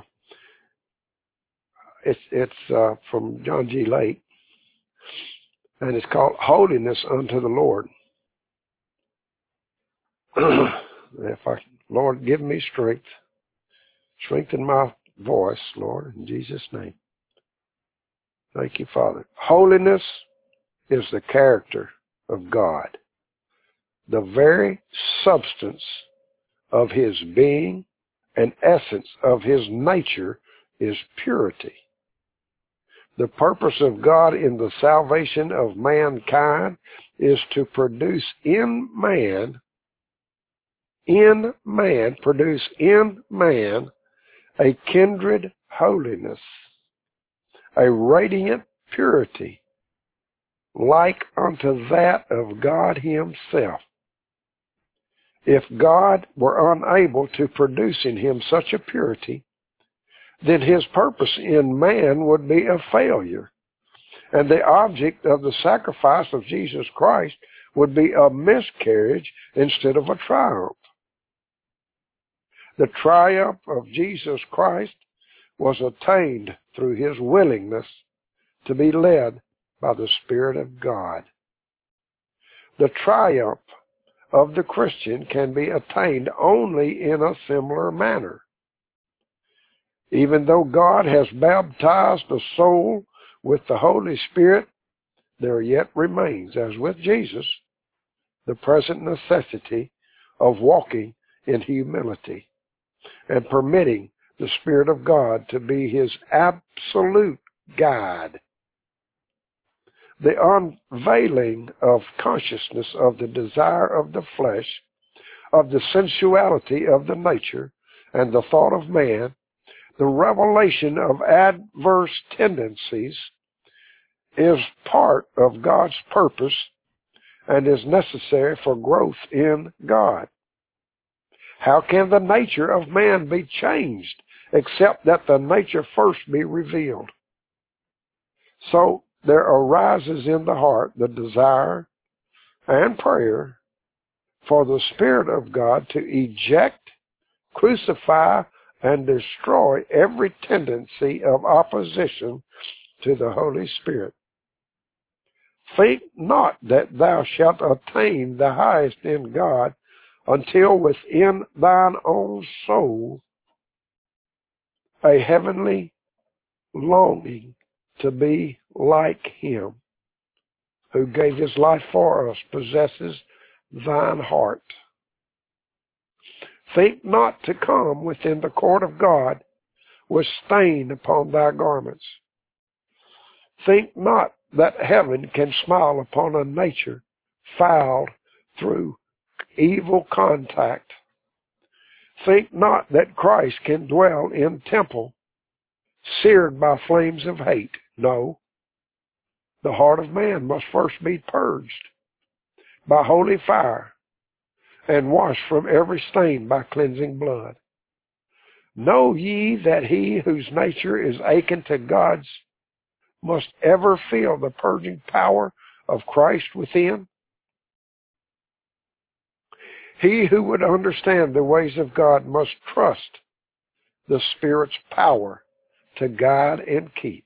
it's it's uh, from John G. Lake, and it's called Holiness Unto the Lord. If I, Lord, give me strength, strengthen my voice, Lord, in Jesus' name. Thank you, Father. Holiness is the character of God, the very substance of His being and essence of His nature is purity. The purpose of God in the salvation of mankind is to produce in man, in man, produce in man a kindred holiness, a radiant purity, like unto that of God Himself. If God were unable to produce in him such a purity, then His purpose in man would be a failure, and the object of the sacrifice of Jesus Christ would be a miscarriage instead of a triumph. The triumph of Jesus Christ was attained through His willingness to be led by the Spirit of God. The triumph of the Christian can be attained only in a similar manner. Even though God has baptized the soul with the Holy Spirit, there yet remains, as with Jesus, the present necessity of walking in humility and permitting the Spirit of God to be His absolute guide. the unveiling of consciousness of the desire of the flesh, of the sensuality of the nature and the thought of man, the revelation of adverse tendencies is part of God's purpose and is necessary for growth in God. How can the nature of man be changed except that the nature first be revealed? So there arises in the heart the desire and prayer for the Spirit of God to eject, crucify, and destroy every tendency of opposition to the Holy Spirit. Think not that thou shalt attain the highest in God until within thine own soul a heavenly longing to be like him who gave his life for us possesses thine heart. Think not to come within the court of God with stain upon thy garments. Think not that heaven can smile upon a nature fouled through evil contact. Think not that Christ can dwell in temple seared by flames of hate. No, the heart of man must first be purged by holy fire and washed from every stain by cleansing blood. Know ye that he whose nature is akin to God's must ever feel the purging power of Christ within? He who would understand the ways of God must trust the Spirit's power to guide and keep.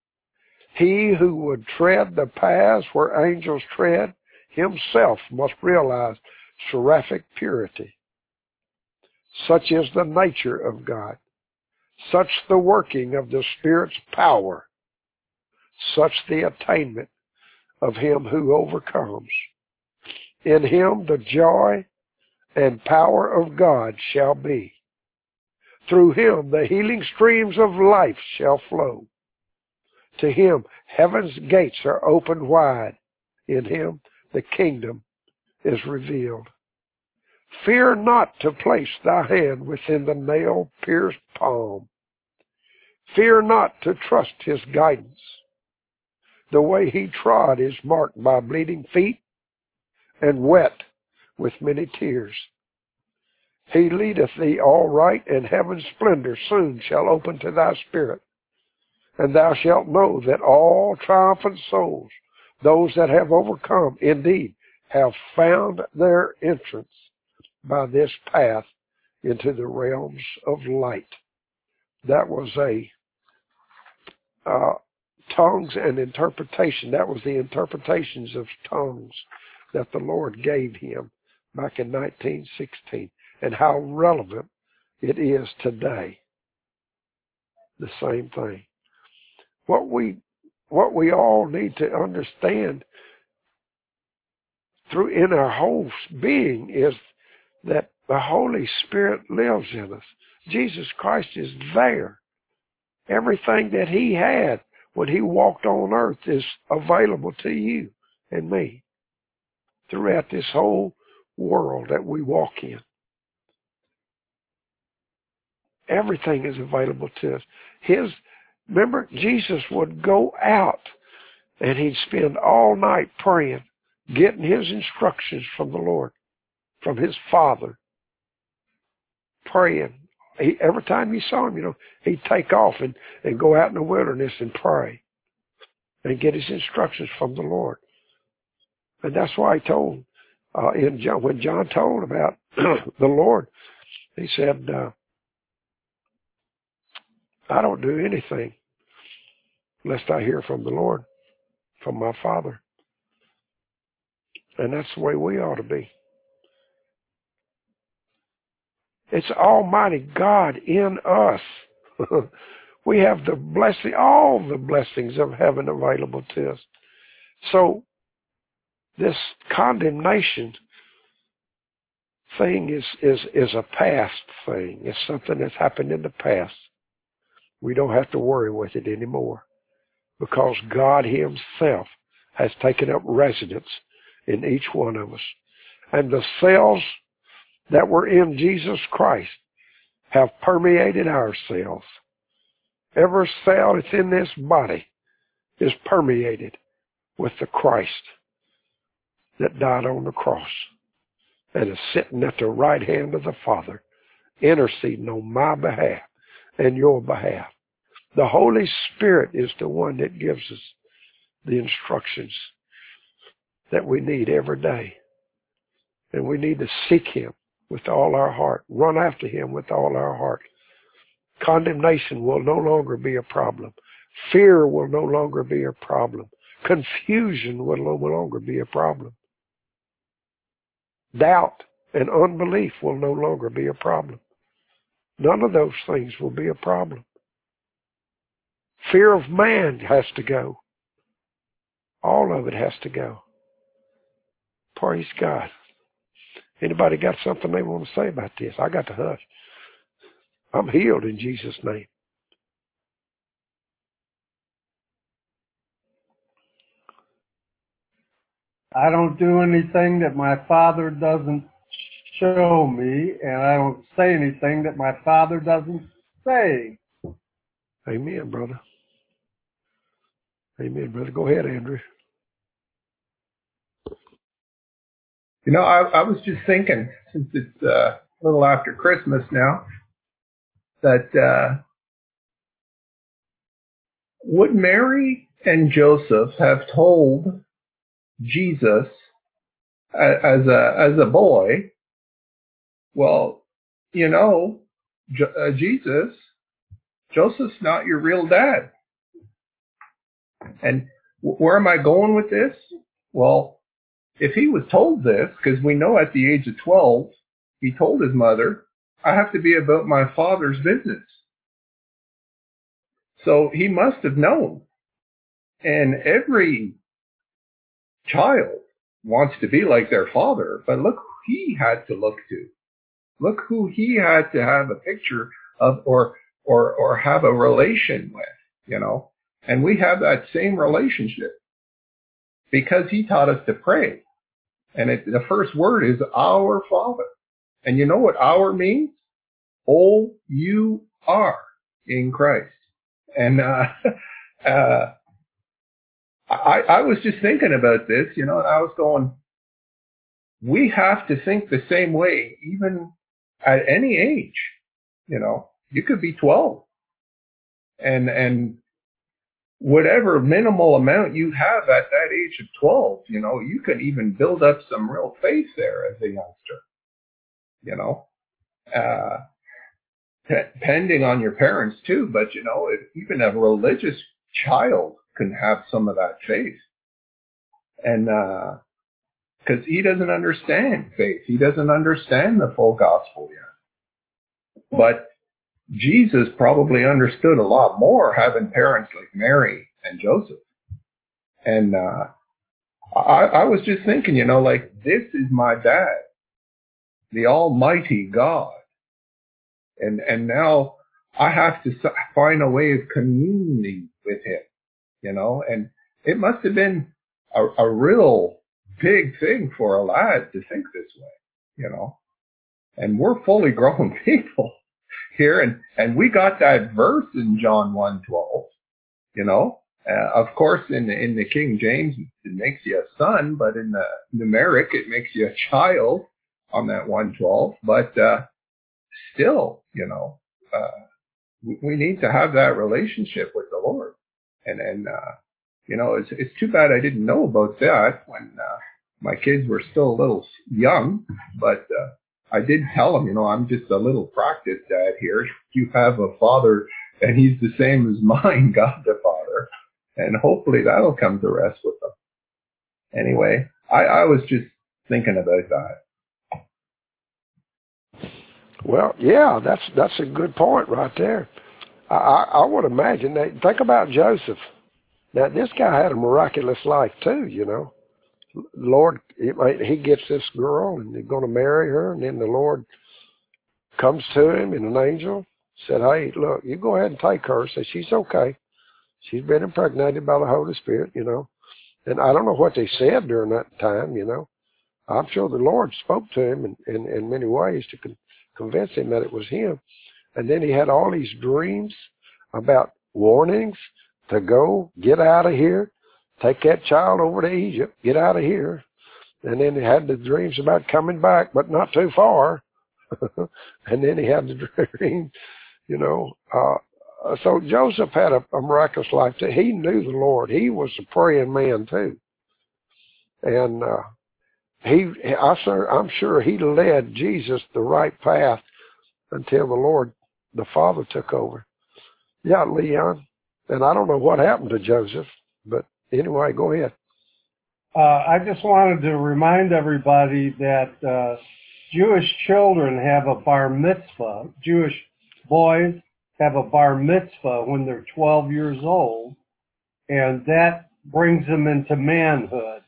He who would tread the paths where angels tread himself must realize seraphic purity. Such is the nature of God, such the working of the Spirit's power, such the attainment of him who overcomes. In him the joy and power of God shall be. Through him the healing streams of life shall flow. To him heaven's gates are opened wide. In him the kingdom is revealed. Fear not to place thy hand within the nail-pierced palm. Fear not to trust his guidance. The way he trod is marked by bleeding feet and wet with many tears. He leadeth thee all right, and heaven's splendor soon shall open to thy spirit. And thou shalt know that all triumphant souls, those that have overcome, indeed, have found their entrance by this path into the realms of light. That was a uh, tongues and interpretation. That was the interpretations of tongues that the Lord gave him back in nineteen sixteen, and how relevant it is today. The same thing. What we what we all need to understand through in our whole being is that the Holy Spirit lives in us. Jesus Christ is there. Everything that he had when he walked on earth is available to you and me throughout this whole world that we walk in. Everything is available to us. His, remember, Jesus would go out and he'd spend all night praying, getting his instructions from the Lord, from his Father, praying. He, every time you saw him, you know, he'd take off and, and go out in the wilderness and pray and get his instructions from the Lord. And that's why he told, uh, in John, when John told about the Lord, he said, uh, I don't do anything lest I hear from the Lord, from my Father. And that's the way we ought to be. It's Almighty God in us. We have the blessing, all the blessings of heaven available to us. So this condemnation thing is, is, is a past thing. It's something that's happened in the past. We don't have to worry with it anymore because God himself has taken up residence in each one of us. And the cells that were in Jesus Christ have permeated our cells. Every cell that's in this body is permeated with the Christ that died on the cross and is sitting at the right hand of the Father, interceding on my behalf and your behalf. The Holy Spirit is the one that gives us the instructions that we need every day. And we need to seek Him with all our heart, run after Him with all our heart. Condemnation will no longer be a problem. Fear will no longer be a problem. Confusion will no longer be a problem. Doubt and unbelief will no longer be a problem. None of those things will be a problem. Fear of man has to go. All of it has to go. Praise God. Anybody got something they want to say about this? I got to hush. I'm healed in Jesus' name. I don't do anything that my Father doesn't show me, and I don't say anything that my Father doesn't say. Amen, brother. Amen, brother. Go ahead, Andrew. You know, I, I was just thinking, since it's uh, a little after Christmas now, that uh, would Mary and Joseph have told Jesus as a as a boy, well, you know, Jo- uh, Jesus, Joseph's not your real dad. And w- where am I going with this? Well, if he was told this, because we know at the age of twelve, he told his mother, I have to be about my father's business. So he must have known. And every child wants to be like their father, but look who he had to look to. Look who he had to have a picture of or or or have a relation with, you know. And we have that same relationship because he taught us to pray. And it, the first word is our Father. And you know what our means? O U R in Christ. And uh, uh, I, I was just thinking about this, you know, and I was going, we have to think the same way, even at any age. You know, you could be twelve. And, and whatever minimal amount you have at that age of twelve, you know, you can even build up some real faith there as a youngster, you know, uh, depending on your parents too. But, you know, if even a religious child can have some of that faith. And, uh, cause he doesn't understand faith. He doesn't understand the full gospel yet. But Jesus probably understood a lot more having parents like Mary and Joseph. And, uh, I, I was just thinking, you know, like, this is my dad, the Almighty God. And, and now I have to find a way of communing with him, you know, and it must have been a, a real big thing for a lad to think this way, you know, and we're fully grown people here. And, and we got that verse in John one twelve, you know, uh, of course, in the, in the King James, it makes you a son, but in the numeric, it makes you a child on that one twelve. But, uh, still, you know, uh, we, we need to have that relationship with the Lord. And, and, uh, you know, it's, it's too bad I didn't know about that when, uh, my kids were still a little young, but, uh, I did tell them, you know, I'm just a little practice dad here. You have a father and he's the same as mine, God the Father. And hopefully that'll come to rest with them. Anyway, I, I was just thinking about that. Well, yeah, that's that's a good point right there. I, I, I would imagine that. Think about Joseph. Now, this guy had a miraculous life too, you know. Lord, he gets this girl and he's going to marry her, and then the Lord comes to him in an angel, said, hey, look, you go ahead and take her. Said, she's okay. She's been impregnated by the Holy Spirit, you know. And I don't know what they said during that time, you know. I'm sure the Lord spoke to him in, in, in many ways to con- convince him that it was him. And then he had all these dreams about warnings to go, get out of here, take that child over to Egypt, get out of here. And then he had the dreams about coming back, but not too far. And then he had the dream, you know. Uh, so Joseph had a, a miraculous life too. He knew the Lord. He was a praying man too. And uh, he, I, I'm sure he led Jesus the right path until the Lord, the Father, took over. Yeah, Leon. And I don't know what happened to Joseph, but anyway, go ahead. Uh, I just wanted to remind everybody that uh, Jewish children have a bar mitzvah. Jewish boys have a bar mitzvah when they're twelve years old, and that brings them into manhood.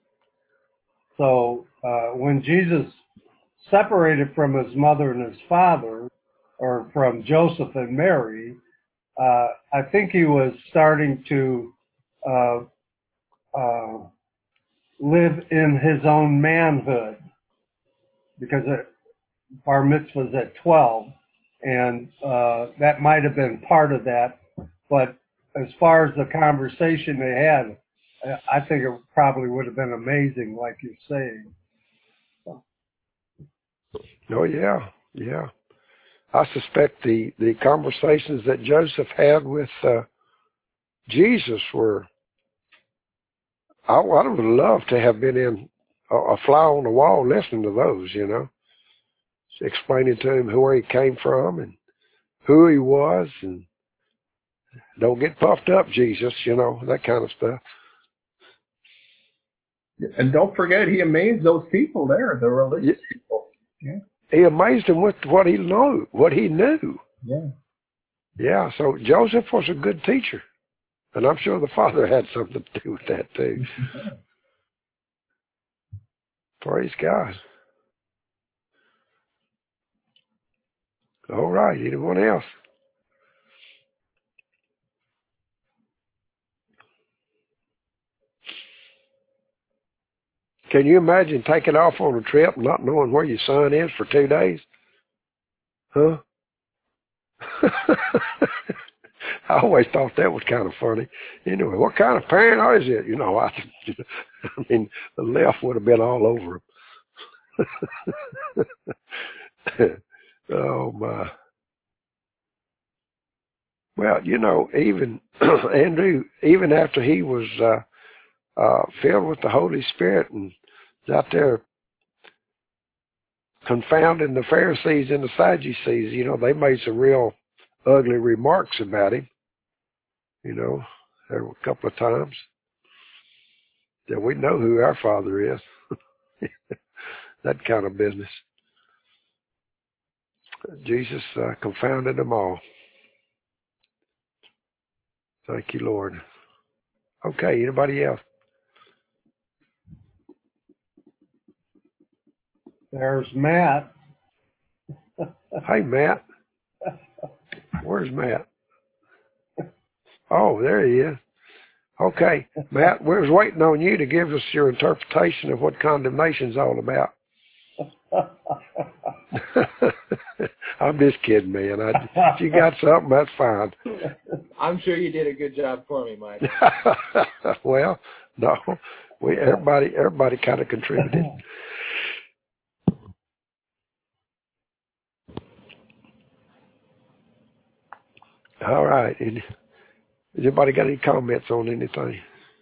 So uh, when Jesus separated from his mother and his father, or from Joseph and Mary, uh, I think he was starting to uh, uh, live in his own manhood, because it, bar mitzvah's at twelve, and uh, that might have been part of that. But as far as the conversation they had, I think it probably would have been amazing, like you're saying. So. Oh, yeah, yeah. I suspect the, the conversations that Joseph had with uh, Jesus were, I, I would love to have been in a, a fly on the wall listening to those, you know, explaining to him where he came from and who he was, and don't get puffed up, Jesus, you know, that kind of stuff. And don't forget, he amazed those people there, the religious yeah. people. Yeah. He amazed them with what he knew, what he knew. Yeah. Yeah, so Joseph was a good teacher. And I'm sure the Father had something to do with that too. Praise God. All right, anyone else? Can you imagine taking off on a trip and not knowing where your son is for two days? Huh? I always thought that was kind of funny. Anyway, what kind of parent is it? You know, I, I mean, the left would have been all over him. Oh, my. Well, you know, even Andrew, even after he was uh, uh, filled with the Holy Spirit and was out there confounding the Pharisees and the Sadducees, you know, they made some real ugly remarks about him. You know, there were a couple of times that we know who our Father is. That kind of business. Jesus uh, confounded them all. Thank you, Lord. Okay, anybody else? There's Matt. Hey, Matt. Where's Matt? Oh, there he is. Okay, Matt, we was waiting on you to give us your interpretation of what condemnation's all about. I'm just kidding, man. I, if you got something, that's fine. I'm sure you did a good job for me, Mike. Well, no, we everybody everybody kind of contributed. All right. And anybody got any comments on anything?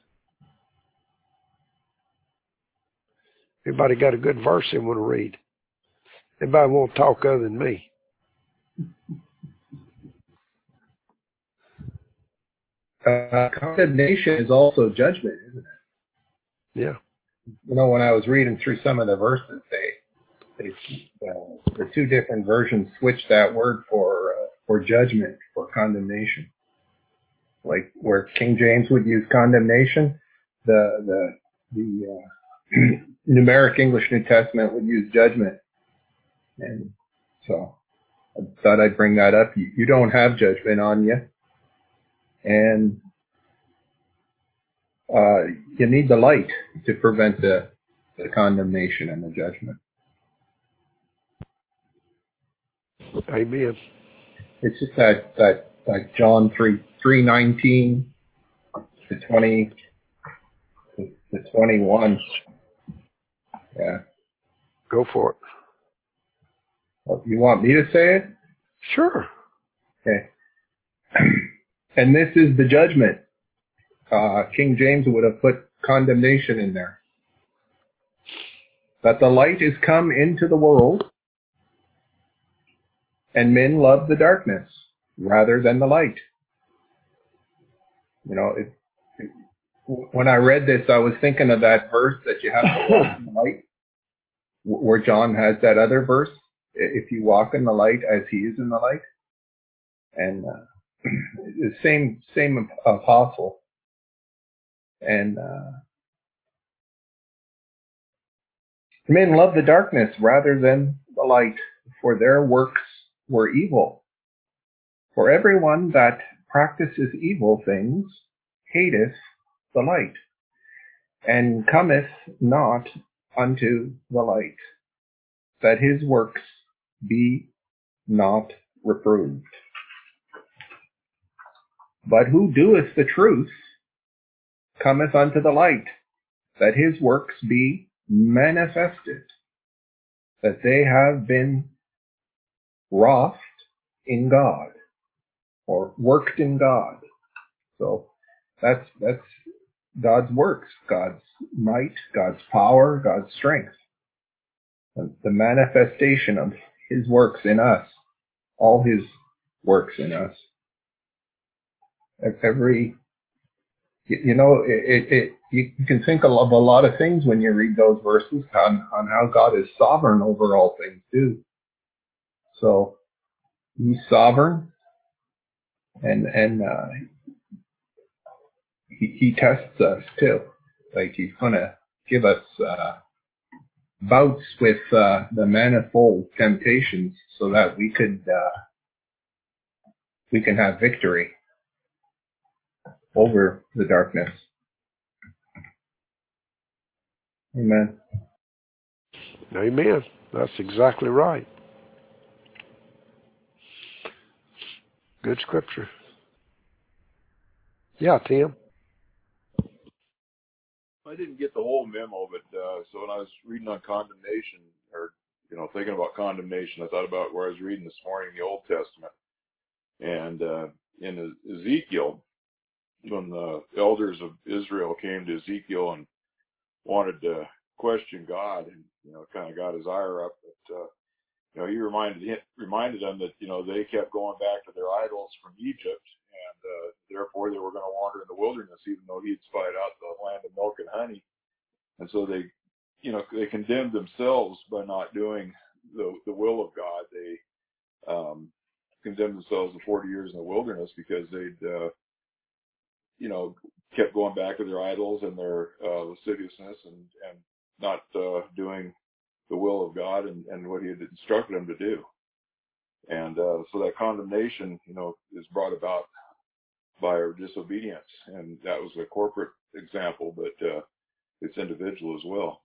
Anybody got a good verse they want to read? Anybody want to talk other than me? Uh, condemnation is also judgment, isn't it? Yeah. You know, when I was reading through some of the verses, they, they uh, the two different versions switched that word for uh, for judgment for condemnation. Like where King James would use condemnation, the the the uh, numeric English New Testament would use judgment. And so I thought I'd bring that up. You, you don't have judgment on you. And uh, you need the light to prevent the, the condemnation and the judgment. Amen. It's just that, that, that John three, three nineteen to twenty, to twenty-one. Yeah. Go for it. Well, you want me to say it? Sure. Okay. And this is the judgment. Uh, King James would have put condemnation in there. That the light is come into the world, and men love the darkness rather than the light. You know, it, it, when I read this, I was thinking of that verse that you have to walk in the light, where John has that other verse, if you walk in the light as he is in the light. And uh, the same same apostle. And uh, men love the darkness rather than the light, for their works were evil. For everyone that practices evil things hateth the light, and cometh not unto the light, that his works be not reproved. But who doeth the truth cometh unto the light, that his works be manifested, that they have been wrought in God, or worked in God. So that's that's God's works, God's might, God's power, God's strength. And the manifestation of his works in us, all his works in us. Every, you know, it, it, it you can think of a lot of things when you read those verses on, on how God is sovereign over all things too. So he's sovereign, and and uh, he, he tests us too. Like he's gonna give us uh, bouts with uh, the manifold temptations, so that we could uh, we can have victory over the darkness. Amen. Amen. That's exactly right. Good scripture. Yeah, Tim. I didn't get the whole memo, but uh, so when I was reading on condemnation, or you know, thinking about condemnation, I thought about where I was reading this morning, the Old Testament, and uh, in Ezekiel, when the elders of Israel came to Ezekiel and wanted to question God, and you know, kind of got his ire up, but uh, you know, he reminded him, reminded them that you know they kept going back to their idols from Egypt, and uh, therefore they were going to wander in the wilderness, even though he'd spied out the land of milk and honey. And so they, you know, they condemned themselves by not doing the the will of God. They um, condemned themselves to forty years in the wilderness because they'd, uh, you know, kept going back to their idols and their uh, lasciviousness, and and not uh, doing the will of God and, and what he had instructed them to do. And uh, so that condemnation, you know, is brought about by our disobedience. And that was a corporate example, but uh, it's individual as well.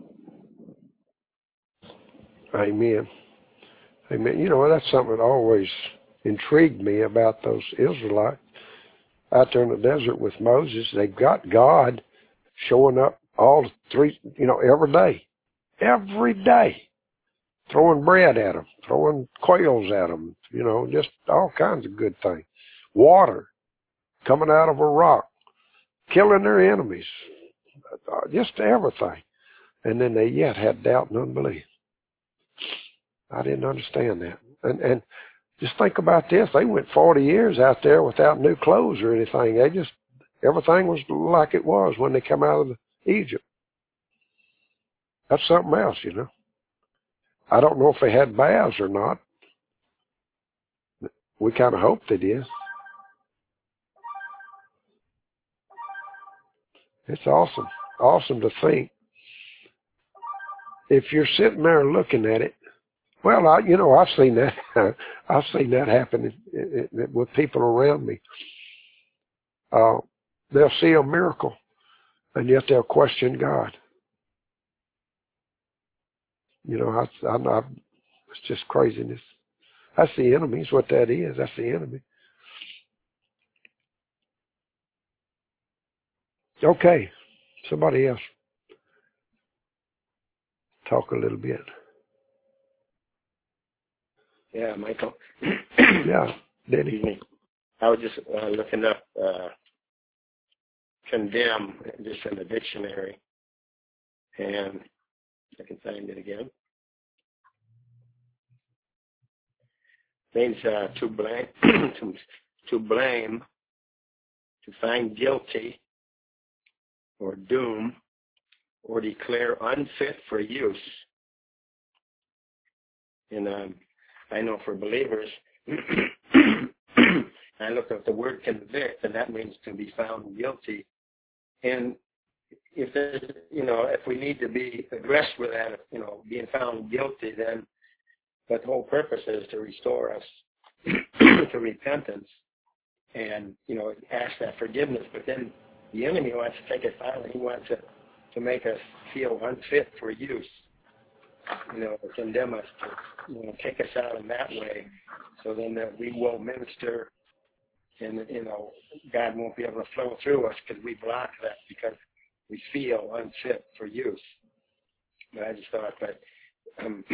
Amen. Amen. You know, that's something that always intrigued me about those Israelites out there in the desert with Moses. They've got God showing up all three, you know, every day. Every day. Throwing bread at them, throwing quails at them, you know, just all kinds of good things. Water coming out of a rock, killing their enemies, just everything. And then they yet had doubt and unbelief. I didn't understand that. And and just think about this. They went forty years out there without new clothes or anything. They just, everything was like it was when they come out of Egypt. That's something else, you know. I don't know if they had baths or not. We kind of hope they did. It's awesome. Awesome to think. If you're sitting there looking at it, well, I, you know, I've seen that. I've seen that happen with people around me. Uh, they'll see a miracle, And yet they'll question God. You know, I, I, I, it's just craziness. That's the enemy. Is what that is. That's the enemy. Okay. Somebody else talk a little bit. Yeah, Michael. Yeah, Denny. Excuse me. I was just uh, looking up uh, condemn just in the dictionary, and I can find it again. Means uh, to blame, to, to blame, to find guilty, or doom, or declare unfit for use. And um, I know for believers, I looked up the word convict, and that means to be found guilty. And if there's, you know, if we need to be addressed with that, you know, being found guilty, then, but the whole purpose is to restore us to repentance and, you know, ask that forgiveness. But then the enemy wants to take it further. He wants to, to make us feel unfit for use, you know, condemn us, to, you know, take us out in that way, so then that we will minister and, you know, God won't be able to flow through us because we block that because we feel unfit for use. But I just thought that um,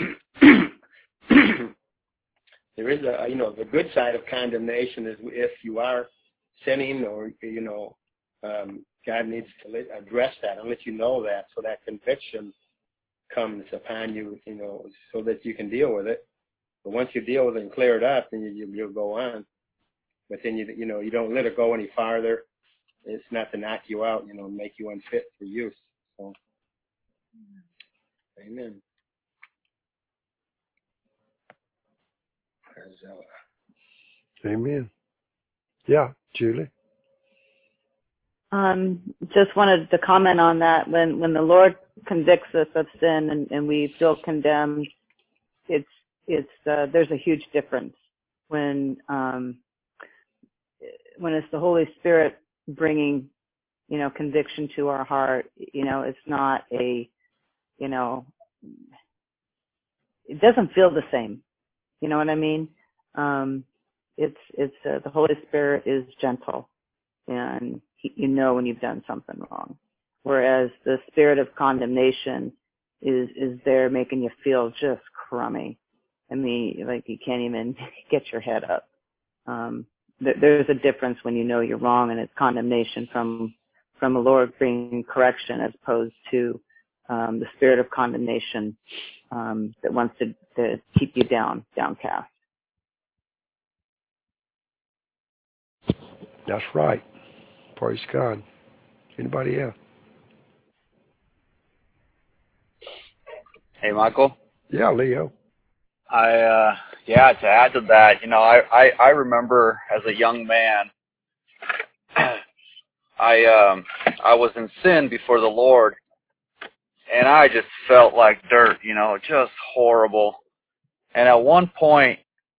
there is a, you know, the good side of condemnation is if you are sinning or, you know, um, God needs to let, address that and let you know that, so that conviction comes upon you, you know, so that you can deal with it. But once you deal with it and clear it up, then you, you, you'll go on. But then, you you know, you don't let it go any farther. It's not to knock you out, you know, make you unfit for use. So, amen. Amen. Yeah, Julie. Um, just wanted to comment on that. When when the Lord convicts us of sin and, and we feel condemned, it's it's uh, there's a huge difference when um, when it's the Holy Spirit bringing, you know, conviction to our heart. You know, it's not a, you know, it doesn't feel the same. You know what I mean? Um, it's it's uh, the Holy Spirit is gentle, and he, you know when you've done something wrong. Whereas the spirit of condemnation is is there making you feel just crummy. I mean, like you can't even get your head up. Um, th- there's a difference when you know you're wrong, and it's condemnation from from the Lord bringing correction, as opposed to um, the spirit of condemnation um, that wants to, to keep you down, downcast. That's right. Praise God. Anybody else? Hey, Michael. Yeah, Leo. I, uh, yeah, to add to that, you know, I, I, I remember as a young man, I, um, I was in sin before the Lord, and I just felt like dirt, you know, just horrible. And at one point,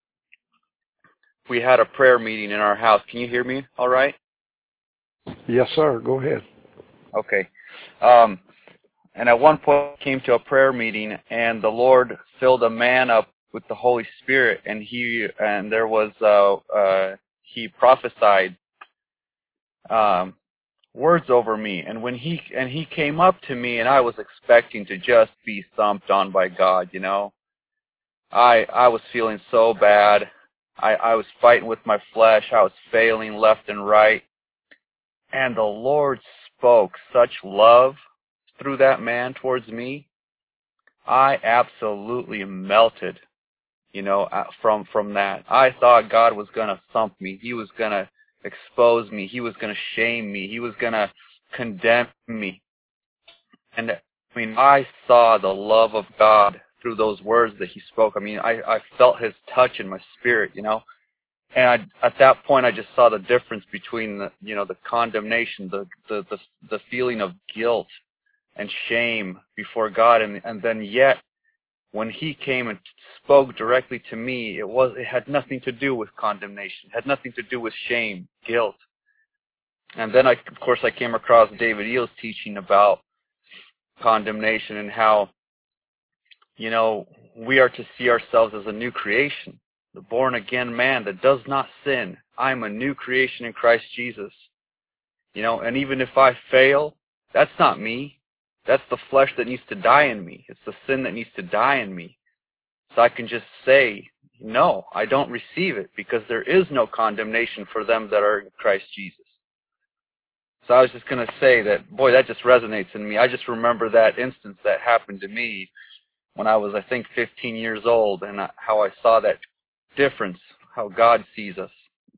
we had a prayer meeting in our house. Can you hear me all right? Yes, sir. Go ahead. Okay. Um, and at one point, I came to a prayer meeting, and the Lord filled a man up with the Holy Spirit, and he and there was uh, uh, he prophesied um, words over me. And when he and he came up to me, and I was expecting to just be thumped on by God, you know. I I was feeling so bad. I, I was fighting with my flesh. I was failing left and right. And the Lord spoke such love through that man towards me. I absolutely melted, you know, from from that. I thought God was going to thump me. He was going to expose me. He was going to shame me. He was going to condemn me. And, I mean, I saw the love of God through those words that he spoke. I mean, I, I felt his touch in my spirit, you know. And I, at that point, I just saw the difference between the, you know, the condemnation, the, the, the, the feeling of guilt and shame before God. And, and then yet, when he came and spoke directly to me, it was, it had nothing to do with condemnation. It had nothing to do with shame, guilt. And then, I, of course, I came across David Eel's teaching about condemnation and how, you know, we are to see ourselves as a new creation, the born-again man that does not sin. I'm a new creation in Christ Jesus. You know, and even if I fail, that's not me. That's the flesh that needs to die in me. It's the sin that needs to die in me. So I can just say, no, I don't receive it, because there is no condemnation for them that are in Christ Jesus. So I was just going to say that, boy, that just resonates in me. I just remember that instance that happened to me when I was, I think, fifteen years old, and how I saw that difference, how God sees us.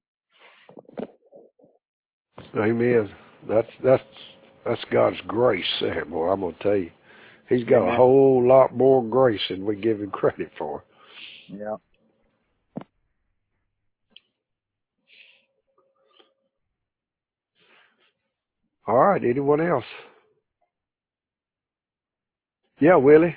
Amen. That's that's that's God's grace there, boy. I'm gonna tell you, He's got Amen. a whole lot more grace than we give Him credit for. Yeah. All right. Anyone else? Yeah, Willie.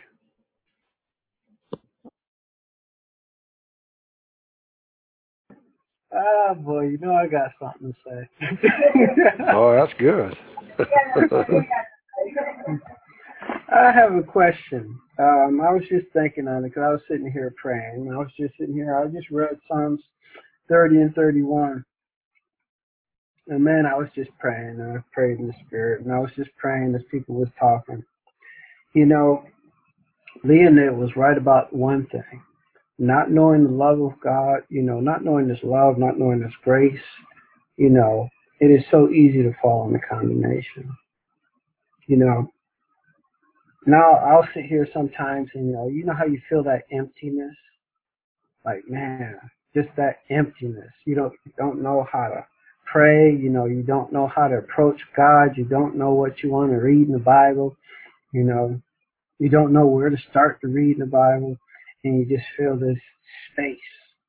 Ah, boy, you know I got something to say. Oh, that's good. I have a question. Um, I was just thinking on it because I was sitting here praying. I was just sitting here. I just read Psalms thirty and thirty-one. And man, I was just praying. And I prayed in the Spirit. And I was just praying as people was talking. You know, Leonid was right about one thing. Not knowing the love of God, you know, not knowing His love, not knowing His grace, you know, it is so easy to fall into condemnation. You know, now I'll sit here sometimes and, you know, you know how you feel that emptiness? Like, man, just that emptiness. You don't, you don't know how to pray. You know, you don't know how to approach God. You don't know what you want to read in the Bible. You know, you don't know where to start to read in the Bible. And you just feel this space.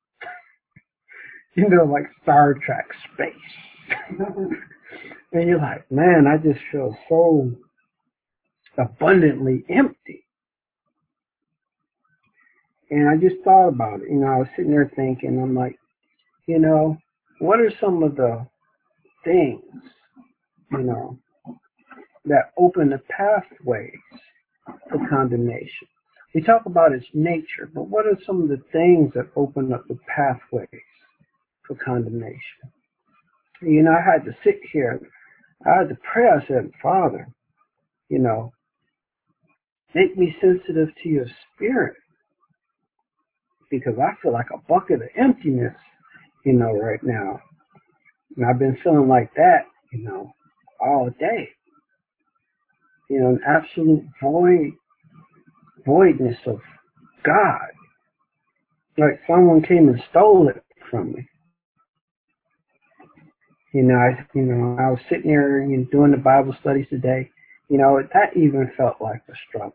You know, like Star Trek space. And you're like, man, I just feel so abundantly empty. And I just thought about it. You know, I was sitting there thinking, I'm like, you know, what are some of the things, you know, that open the pathways for condemnation? We talk about its nature, but what are some of the things that open up the pathways for condemnation? You know, I had to sit here. I had to pray. I said, Father, you know, make me sensitive to your spirit, because I feel like a bucket of emptiness, you know, right now. And I've been feeling like that, you know, all day. You know, an absolute void, voidness of God. Like someone came and stole it from me. You know, I, you know, I was sitting here, you know, doing the Bible studies today. You know, that even felt like a struggle.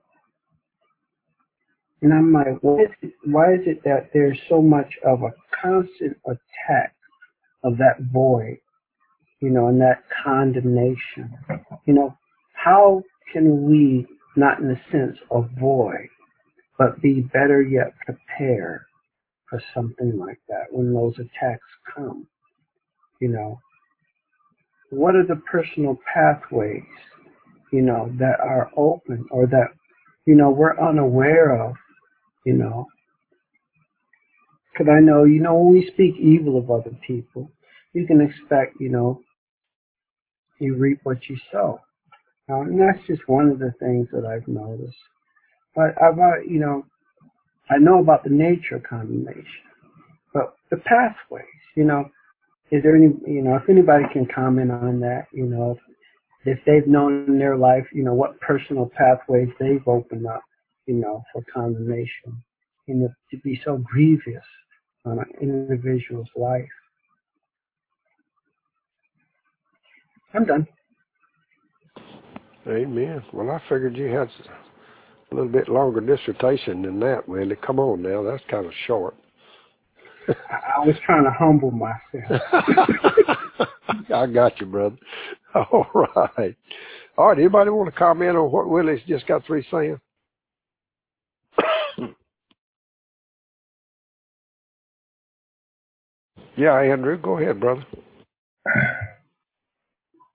And I'm like, why is it, why is it that there's so much of a constant attack of that void, you know, and that condemnation? You know, how can we, not in the sense avoid, but be better yet prepared for something like that when those attacks come? You know, what are the personal pathways, you know, that are open or that, you know, we're unaware of, you know? Because I know, you know, when we speak evil of other people, you can expect, you know, you reap what you sow. Uh, and that's just one of the things that I've noticed. But I've, uh, you know, I know about the nature of condemnation, but the pathways, you know, is there any, you know, if anybody can comment on that, you know, if, if they've known in their life, you know, what personal pathways they've opened up, you know, for condemnation, you know, to be so grievous on an individual's life. I'm done. Amen. Well, I figured you had a little bit longer dissertation than that, Willie. Come on now, that's kind of short. I, I was trying to humble myself. I got you, brother. All right. All right, anybody want to comment on what Willie's just got through saying? Yeah, Andrew, go ahead, brother.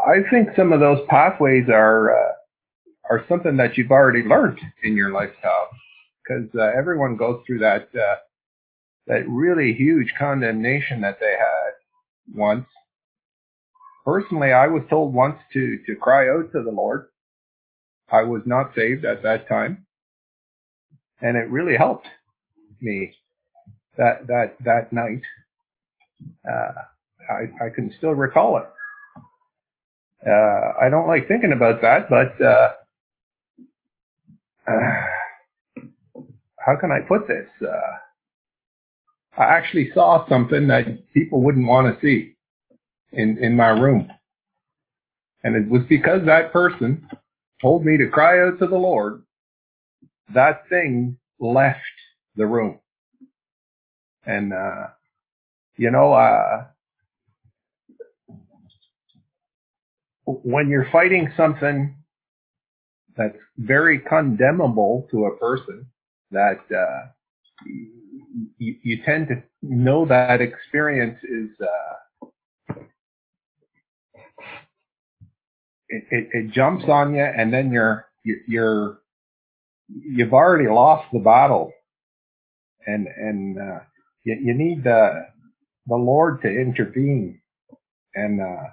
I think some of those pathways are uh, are something that you've already learned in your lifestyle, because uh, everyone goes through that uh, that really huge condemnation that they had once. Personally, I was told once to to cry out to the Lord. I was not saved at that time, and it really helped me that that that night. Uh, I I can still recall it. Uh, I don't like thinking about that, but uh, uh, how can I put this? Uh, I actually saw something that people wouldn't want to see in, in my room. And it was because that person told me to cry out to the Lord, that thing left the room. And, uh, you know, uh, when you're fighting something that's very condemnable to a person, that uh, you, you tend to know that experience is uh, it, it, it jumps on you, and then you're you're you've already lost the battle, and and uh, you, you need the the Lord to intervene, and uh,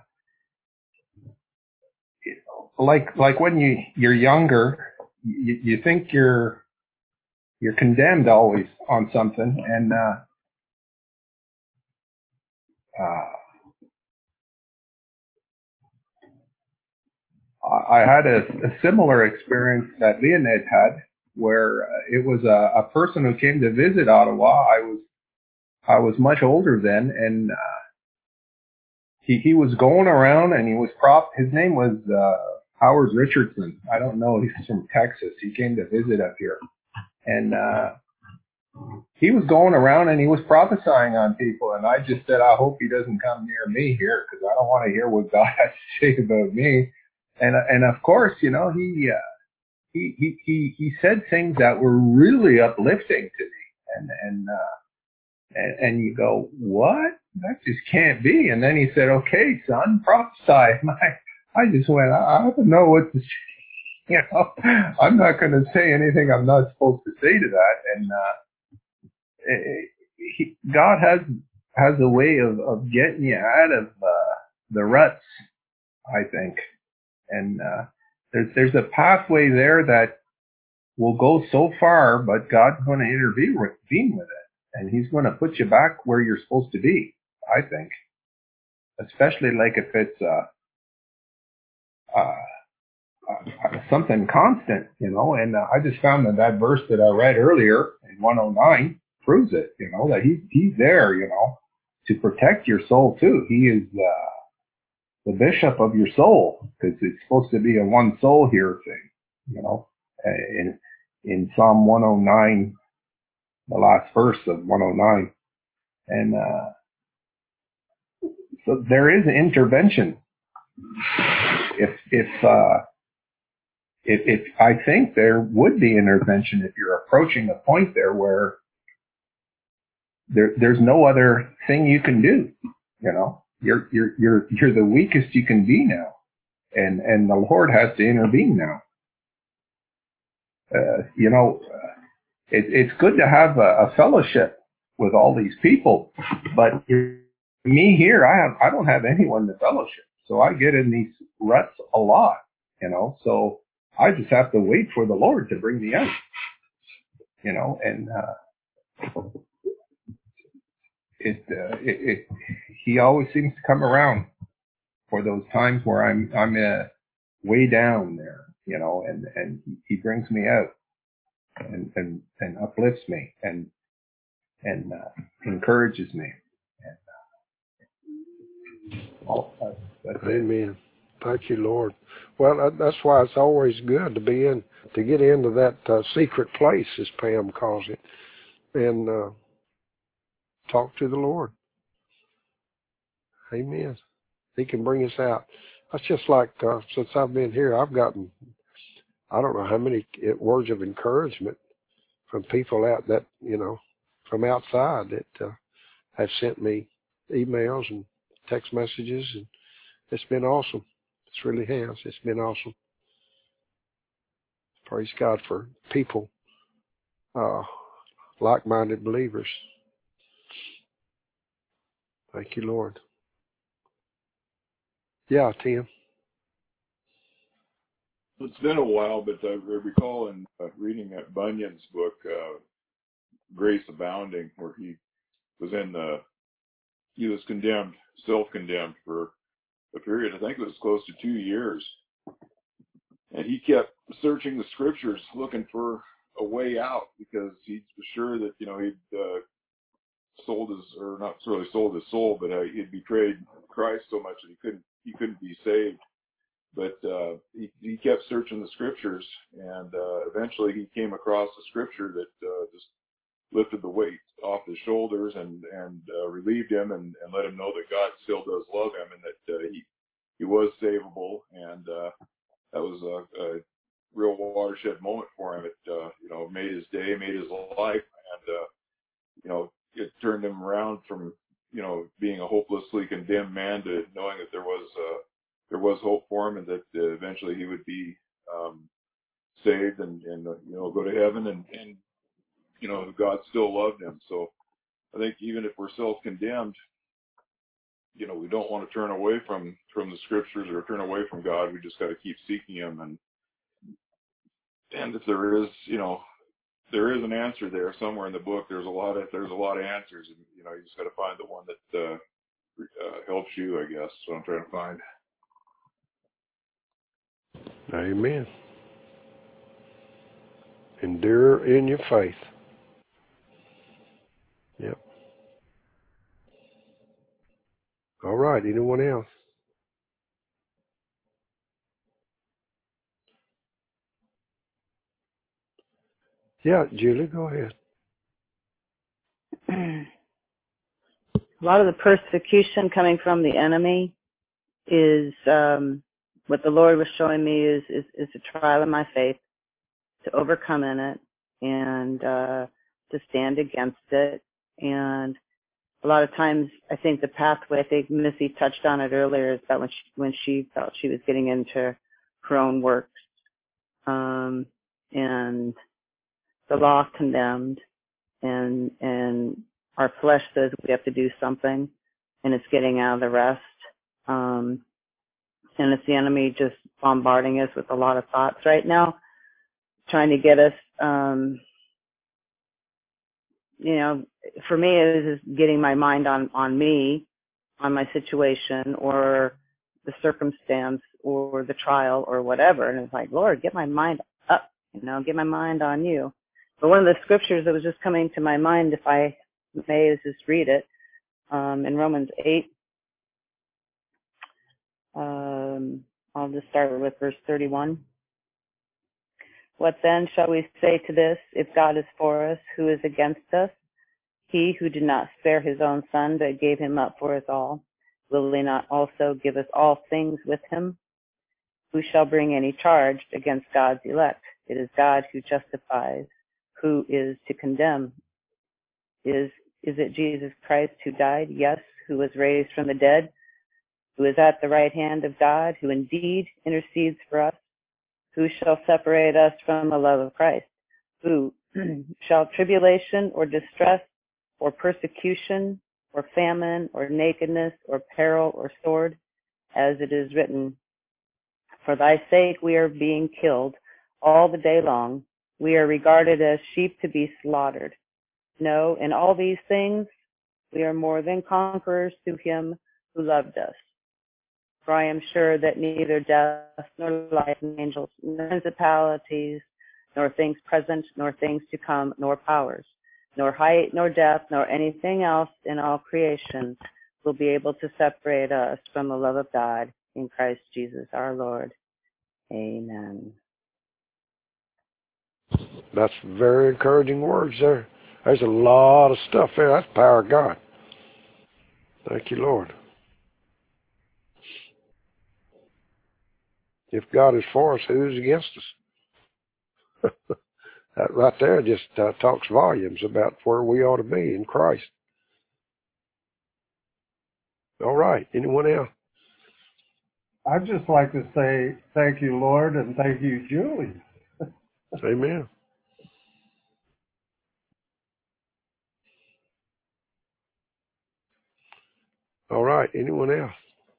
like like when you you're younger, you, you think you're you're condemned always on something, and uh, uh, I had a, a similar experience that Leonid had, where uh, it was a, a person who came to visit Ottawa. I was I was much older then, and uh, he he was going around, and he was prop. His name was uh, Howard Richardson. I don't know. He's from Texas. He came to visit up here, and uh, he was going around and he was prophesying on people. And I just said, I hope he doesn't come near me here, because I don't want to hear what God has to say about me. And and of course, you know, he uh, he he he he said things that were really uplifting to me, and and uh, and, and you go, what? That just can't be. And then he said, okay, son, prophesy. And I I just went, I, I don't know what to say. You know, I'm not going to say anything I'm not supposed to say to that. And uh, he, God has has a way of of getting you out of uh, the ruts, I think. And uh, there's there's a pathway there that will go so far, but God's going to intervene with it, and He's going to put you back where you're supposed to be, I think. Especially like if it's uh, uh, uh, something constant, you know. And uh, I just found that that verse that I read earlier in one oh nine proves it, you know, that He's He's there, you know, to protect your soul too. He is. Uh, the bishop of your soul, because it's supposed to be a one soul here thing, you know, in, in Psalm one oh nine, the last verse of one oh nine. And, uh, so there is an intervention. If, if, uh, if, if I think there would be intervention if you're approaching a point there where there, there's no other thing you can do, you know. You're you're you're you're the weakest you can be now, and and the Lord has to intervene now. Uh, you know, uh, it, it's good to have a, a fellowship with all these people, but me here, I have I don't have anyone to fellowship, so I get in these ruts a lot, you know. So I just have to wait for the Lord to bring me out, you know, and uh, it, uh, it it. He always seems to come around for those times where I'm I'm uh, way down there, you know, and, and he brings me out and, and, and uplifts me and and uh, encourages me. And, uh, all, that's, that's Amen. It. Thank you, Lord. Well, that, that's why it's always good to be in, to get into that uh, secret place, as Pam calls it, and uh, talk to the Lord. Amen. He can bring us out. That's just like, uh, since I've been here, I've gotten, I don't know how many words of encouragement from people out that, you know, from outside that uh, have sent me emails and text messages, and it's been awesome. It really has. It's been awesome. Praise God for people, uh, like-minded believers. Thank you, Lord. Yeah, Tim. It's been a while, but I recall in uh, reading that Bunyan's book, uh, Grace Abounding, where he was in the, he was condemned, self-condemned for a period, I think it was close to two years. And he kept searching the scriptures, looking for a way out, because he was sure that, you know, he'd uh, sold his, or not really sold his soul, but uh, he'd betrayed Christ so much that he couldn't, he couldn't be saved. But uh, he, he kept searching the scriptures, and uh, eventually he came across a scripture that uh, just lifted the weight off his shoulders and and uh, relieved him, and, and let him know that God still does love him, and that uh, he he was savable, and uh, that was a, a real watershed moment for him. It uh, you know made his day, made his life, and uh, you know it turned him around from you know being a hopelessly condemned man to knowing that there was uh, there was hope for him, and that uh, eventually he would be um, saved and, and uh, you know, go to heaven, and, and, you know, God still loved him. So I think even if we're self-condemned, you know, we don't want to turn away from, from the scriptures or turn away from God. We just got to keep seeking him. And, and if there is, you know, there is an answer there somewhere in the book. There's a lot of, there's a lot of answers, and, you know, you just got to find the one that uh, uh, helps you, I guess. So I'm trying to find. Amen. Endure in your faith. Yep. All right. Anyone else? Yeah, Julie, go ahead. A lot of the persecution coming from the enemy is um, what the Lord was showing me is, is, is a trial of my faith to overcome in it and uh, to stand against it. And a lot of times, I think the pathway, I think Missy touched on it earlier, is that when she, when she felt she was getting into her own works, um, and the law condemned, and and our flesh says we have to do something, and it's getting out of the rest. Um, and it's the enemy just bombarding us with a lot of thoughts right now, trying to get us, um, you know, for me, it is just getting my mind on, on me, on my situation or the circumstance or the trial or whatever. And it's like, Lord, get my mind up, you know, get my mind on you. But one of the scriptures that was just coming to my mind, if I may, is just read it, um, in Romans eight. Um, I'll just start with verse thirty-one. What then shall we say to this? If God is for us, who is against us? He who did not spare his own son, but gave him up for us all, will he not also give us all things with him? Who shall bring any charge against God's elect? It is God who justifies. Who is to condemn? Is, is it Jesus Christ who died? Yes. Who was raised from the dead? Who is at the right hand of God, who indeed intercedes for us? Who shall separate us from the love of Christ? Who shall tribulation or distress or persecution or famine or nakedness or peril or sword? As it is written, for thy sake we are being killed all the day long. We are regarded as sheep to be slaughtered. No, in all these things we are more than conquerors through him who loved us. For I am sure that neither death, nor life, nor angels, nor principalities, nor things present, nor things to come, nor powers, nor height, nor depth, nor anything else in all creation will be able to separate us from the love of God in Christ Jesus our Lord. Amen. That's very encouraging words there. There's a lot of stuff there. That's the power of God. Thank you, Lord. If God is for us, who is against us? That right there just uh, talks volumes about where we ought to be in Christ. All right. Anyone else? I'd just like to say thank you, Lord, and thank you, Julie. Amen. All right. Anyone else?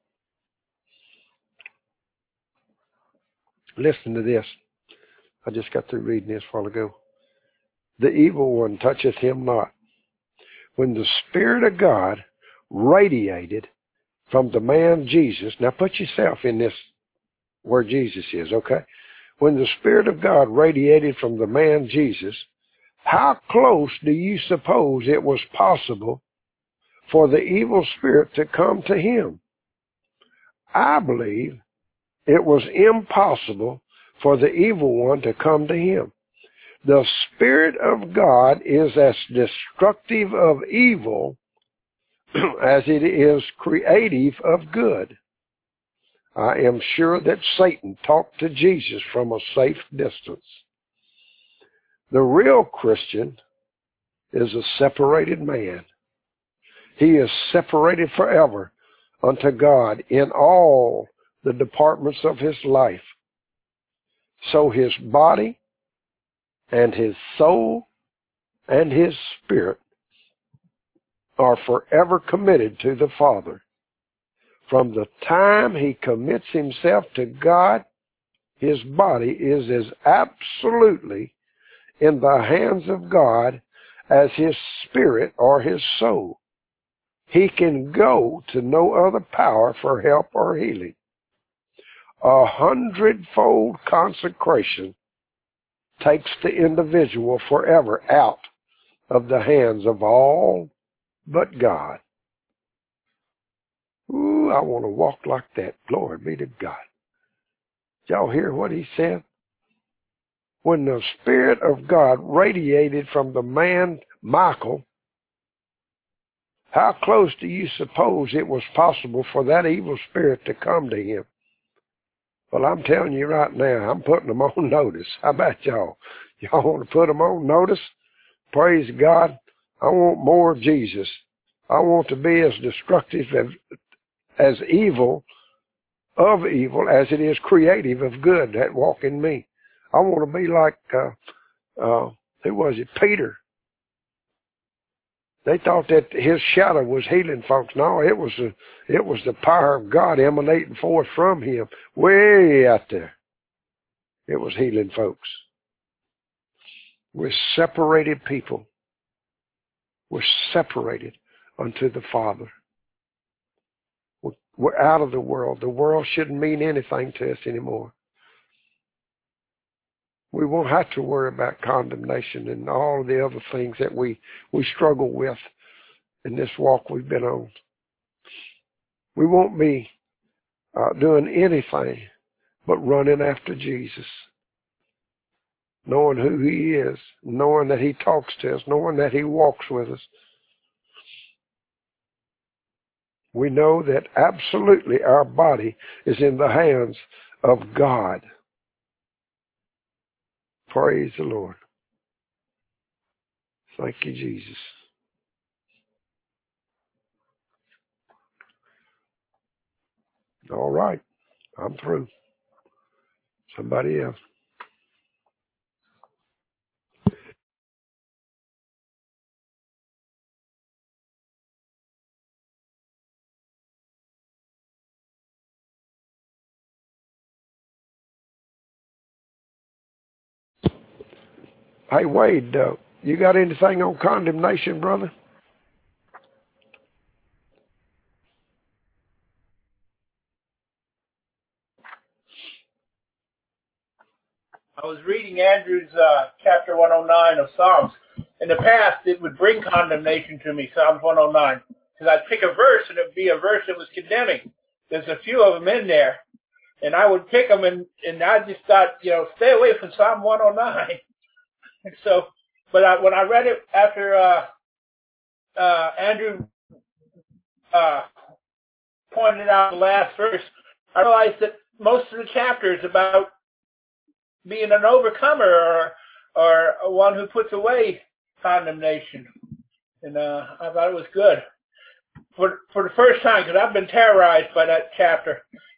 Listen to this. I just got through reading this a while ago. The evil one toucheth him not. When the Spirit of God radiated from the man Jesus, now put yourself in this where Jesus is, okay? When the Spirit of God radiated from the man Jesus, how close do you suppose it was possible for the evil spirit to come to him? I believe it was impossible for the evil one to come to him. The Spirit of God is as destructive of evil as it is creative of good. I am sure that Satan talked to Jesus from a safe distance. The real Christian is a separated man. He is separated forever unto God in all the departments of his life. So his body and his soul and his spirit are forever committed to the Father. From the time he commits himself to God, his body is as absolutely in the hands of God as his spirit or his soul. He can go to no other power for help or healing. A hundredfold consecration takes the individual forever out of the hands of all but God. Ooh, I want to walk like that. Glory be to God. Did y'all hear what he said? When the Spirit of God radiated from the man Michael, how close do you suppose it was possible for that evil spirit to come to him? Well, I'm telling you right now, I'm putting them on notice. How about y'all? Y'all want to put them on notice? Praise God. I want more of Jesus. I want to be as destructive as, as evil, of evil, as it is creative of good that walk in me. I want to be like, uh, uh, who was it? Peter. They thought that his shadow was healing folks. No, it was a, it was the power of God emanating forth from him, way out there. It was healing folks. We're separated people. We're separated unto the Father. We're, we're out of the world. The world shouldn't mean anything to us anymore. We won't have to worry about condemnation and all the other things that we, we struggle with in this walk we've been on. We won't be uh, doing anything but running after Jesus, knowing who he is, knowing that he talks to us, knowing that he walks with us. We know that absolutely our body is in the hands of God. Praise the Lord. Thank you, Jesus. All right. I'm through. Somebody else. Hey, Wade, uh, you got anything on condemnation, brother? I was reading Andrew's uh, chapter one oh nine of Psalms. In the past, it would bring condemnation to me, Psalms one oh nine, because I'd pick a verse and it would be a verse that was condemning. There's a few of them in there, and I would pick them, and, and I just thought, you know, stay away from Psalm one oh nine. And so, but I, when I read it after uh, uh, Andrew uh, pointed out the last verse, I realized that most of the chapter is about being an overcomer or or one who puts away condemnation. And uh, I thought it was good. For for the first time, because I've been terrorized by that chapter.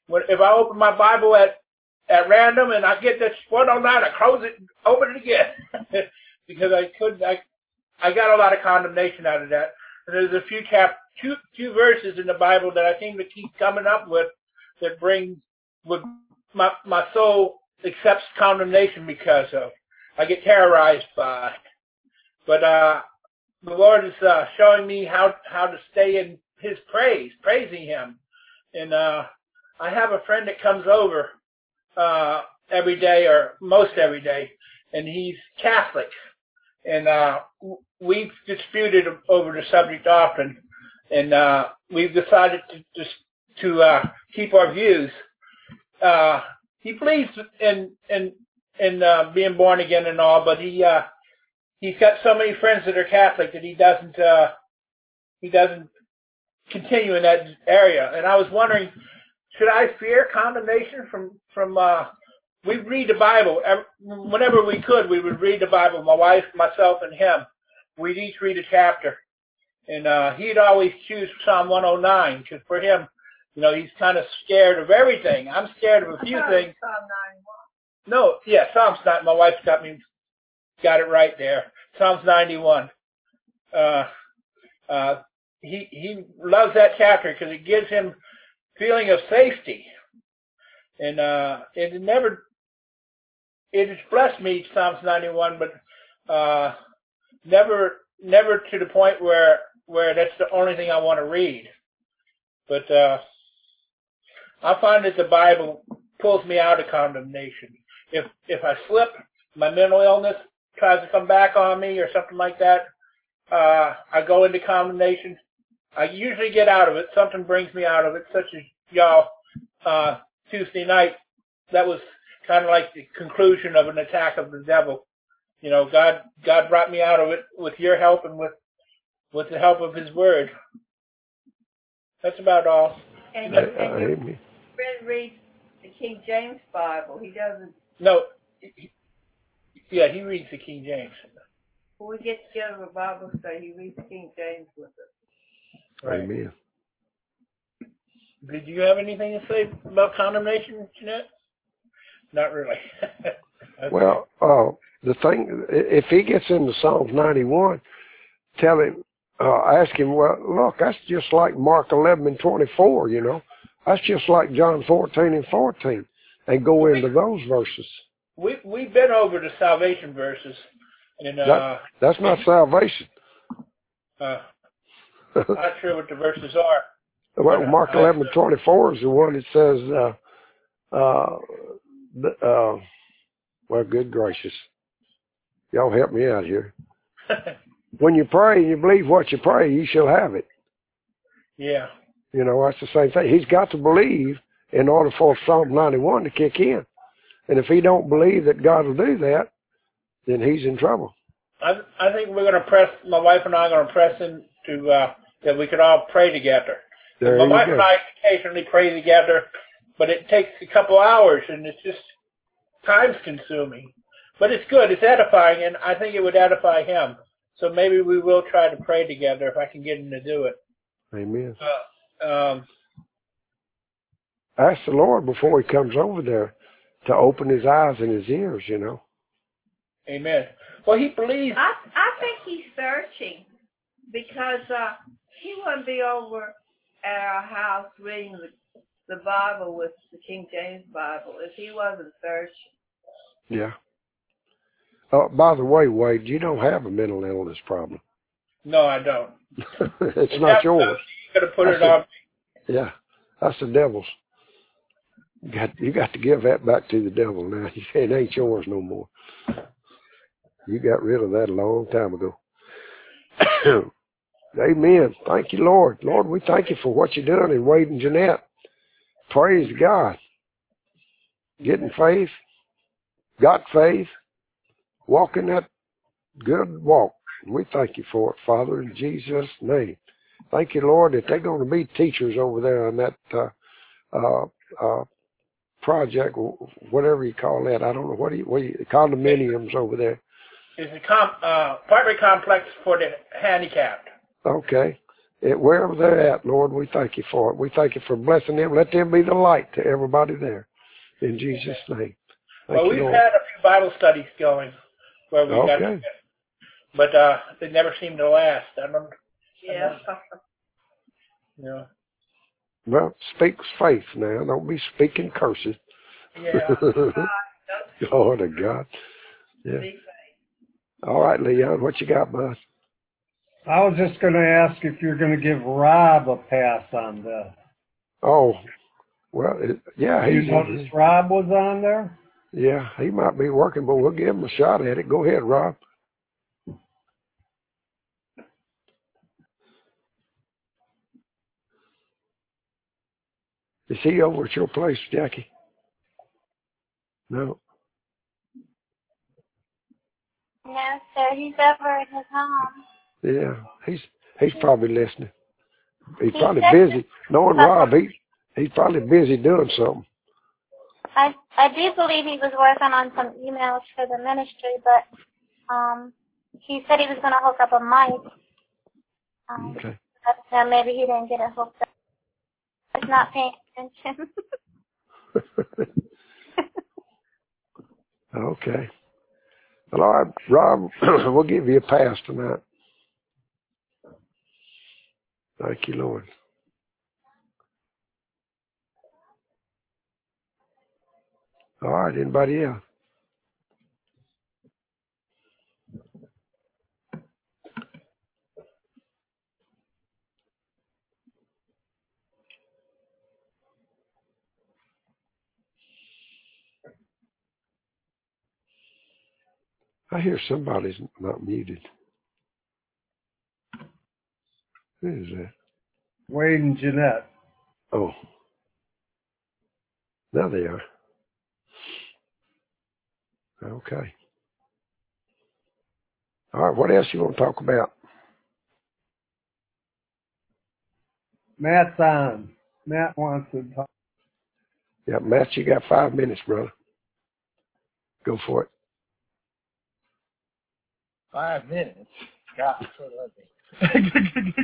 when, if I open my Bible at, at random and I get this one oh nine, I close it, open it again. Because I couldn't, I, I got a lot of condemnation out of that. And there's a few chap, two, two verses in the Bible that I seem to keep coming up with that bring, with my, my soul accepts condemnation because of. I get terrorized by. But, uh, the Lord is, uh, showing me how, how to stay in His praise, praising Him. And, uh, I have a friend that comes over, uh, every day or most every day, and he's Catholic. And, uh, we've disputed over the subject often, and, uh, we've decided to just, to, uh, keep our views. Uh, he believes in, in, in, uh, being born again and all, but he, uh, he's got so many friends that are Catholic that he doesn't, uh, he doesn't continue in that area. And I was wondering, should I fear condemnation from, from, uh, we read the Bible. Whenever we could, we would read the Bible. My wife, myself, and him. We'd each read a chapter. And uh, he'd always choose Psalm one oh nine, because for him, you know, he's kind of scared of everything. I'm scared of a few things. Psalm ninety-one. No, yeah, Psalms nine. My wife's got me, got it right there. Psalms ninety-one. Uh, uh, he he loves that chapter because it gives him feeling of safety. And uh, it never, it has blessed me, Psalms ninety-one, but uh, never, never to the point where where that's the only thing I want to read. But uh, I find that the Bible pulls me out of condemnation. If if I slip, my mental illness tries to come back on me or something like that, uh, I go into condemnation. I usually get out of it. Something brings me out of it, such as y'all uh, Tuesday night. That was kind of like the conclusion of an attack of the devil. You know, God God brought me out of it with your help and with with the help of His Word. That's about all. And, and your friend reads the King James Bible. He doesn't. No. He, yeah, he reads the King James. When we get together for Bible study, he reads the King James with us. Right. Amen. Did you have anything to say about condemnation, Jeanette? Not really. Okay. Well, uh, the thing, if he gets into Psalms ninety-one, tell him, uh, ask him, well, look, that's just like Mark eleven and twenty-four, you know. That's just like John fourteen and fourteen, and go into those verses. We, we've been over the salvation verses. And, uh, that, that's not salvation. Uh, I'm not sure what the verses are. Well, Mark eleven twenty-four is the one that says, uh, uh, uh, well, good gracious. Y'all help me out here. When you pray and you believe what you pray, you shall have it. Yeah. You know, that's the same thing. He's got to believe in order for Psalm ninety-one to kick in. And if he don't believe that God will do that, then he's in trouble. I I think we're going to press, my wife and I are going to press into, uh, that we could all pray together. There my you wife go. and I occasionally pray together, but it takes a couple hours and it's just time's consuming. But it's good, it's edifying, and I think it would edify him. So maybe we will try to pray together if I can get him to do it. Amen. Uh, um, Ask the Lord before he comes over there to open his eyes and his ears, you know. Amen. Well, he believes. I I think he's searching because uh, he wouldn't be over at our house reading the, the Bible with the King James Bible if he wasn't searching. Yeah. Oh, by the way, Wade, you don't have a mental illness problem. No, I don't. It's not yours. You got to put That's it on. the, yeah, that's the devil's. You got, you got to give that back to the devil now. It ain't yours no more. You got rid of that a long time ago. Amen. Thank you, Lord. Lord, we thank you for what you're doing in Wade and Jeanette. Praise God. Getting faith. Got faith. Walking that good walk. We thank you for it, Father, in Jesus' name. Thank you, Lord, that they're going to be teachers over there on that uh, uh, uh, project, whatever you call that. I don't know. What do you, what do you condominiums over there? It's a com, uh, apartment complex for the handicapped. Okay. it, wherever they're at, Lord, we thank you for it. We thank you for blessing them. Let them be the light to everybody there. In Jesus' name. Thank well, you, we've Lord. had a few Bible studies going where we got Okay. together, but uh, they never seem to last. I don't. Yeah. You know. Well, speak faith now. Don't be speaking curses. Yeah. Glory to God. Yeah. All right, Leon, what you got, bud? I was just going to ask if you're going to give Rob a pass on this. Oh, well, it, yeah, You he's noticed Rob was on there? Yeah, he might be working, but we'll give him a shot at it. Go ahead, Rob. Is he over at your place, Jackie? No. No, sir. He's over at his home. Yeah, he's he's probably listening. He's He probably said busy. Knowing that- Rob, he he's probably busy doing something. I I do believe he was working on some emails for the ministry, but um, he said he was going to hook up a mic. Um, Okay. but uh, maybe he didn't get it hooked up. He's not paying attention. Okay. Well, all right, Rob, we'll give you a pass tonight. Thank you, Lord. All right, anybody else? I hear somebody's not muted. Who is that? Wade and Jeanette. Oh. Now they are. Okay. All right, what else you want to talk about? Matt's on. Matt wants to talk. Yeah, Matt, you got five minutes, brother. Go for it. Five minutes. God, so lovely.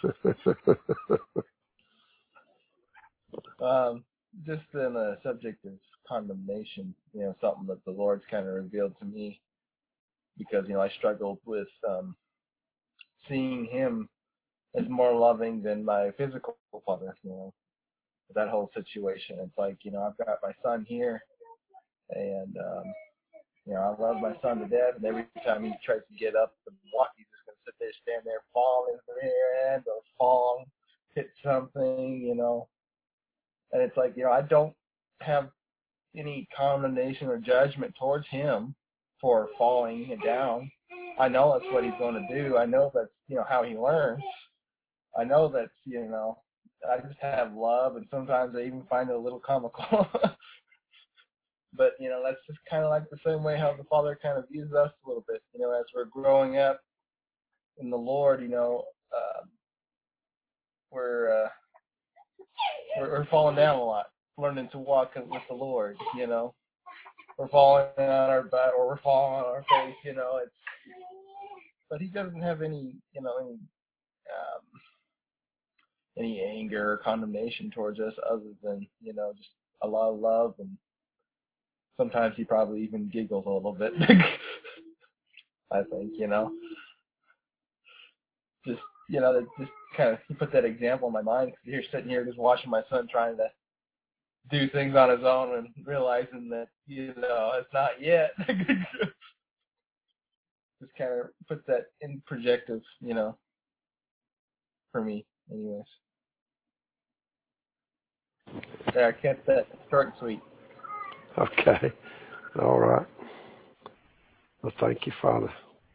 um, just in the subject of condemnation, you know, something that the Lord's kind of revealed to me, because, you know, I struggled with um, seeing Him as more loving than my physical father, you know, that whole situation. It's like, you know, I've got my son here, and, um, you know, I love my son to death, and every time he tries to get up and walk, he's just going to sit there, stand there, fall in the rear end, or fall, hit something, you know. And it's like, you know, I don't have any condemnation or judgment towards him for falling down. I know that's what he's going to do. I know that's, you know, how he learns. I know that's, you know, I just have love, and sometimes I even find it a little comical. But, you know, that's just kind of like the same way how the Father kind of views us a little bit, you know, as we're growing up in the Lord, you know, uh, we're, uh, we're we're falling down a lot, learning to walk with the Lord, you know. We're falling on our butt, or we're falling on our face, you know. It's, but He doesn't have any, you know, any um, any anger or condemnation towards us, other than, you know, just a lot of love, and sometimes He probably even giggles a little bit. I think, you know. Just, you know, that just kind of, He put that example in my mind, because you're sitting here just watching my son trying to do things on his own and realizing that, you know, it's not yet. Just kind of puts that in projective, you know, for me, anyways. Yeah, I kept that short and sweet. Okay. All right. Well, thank you, Father.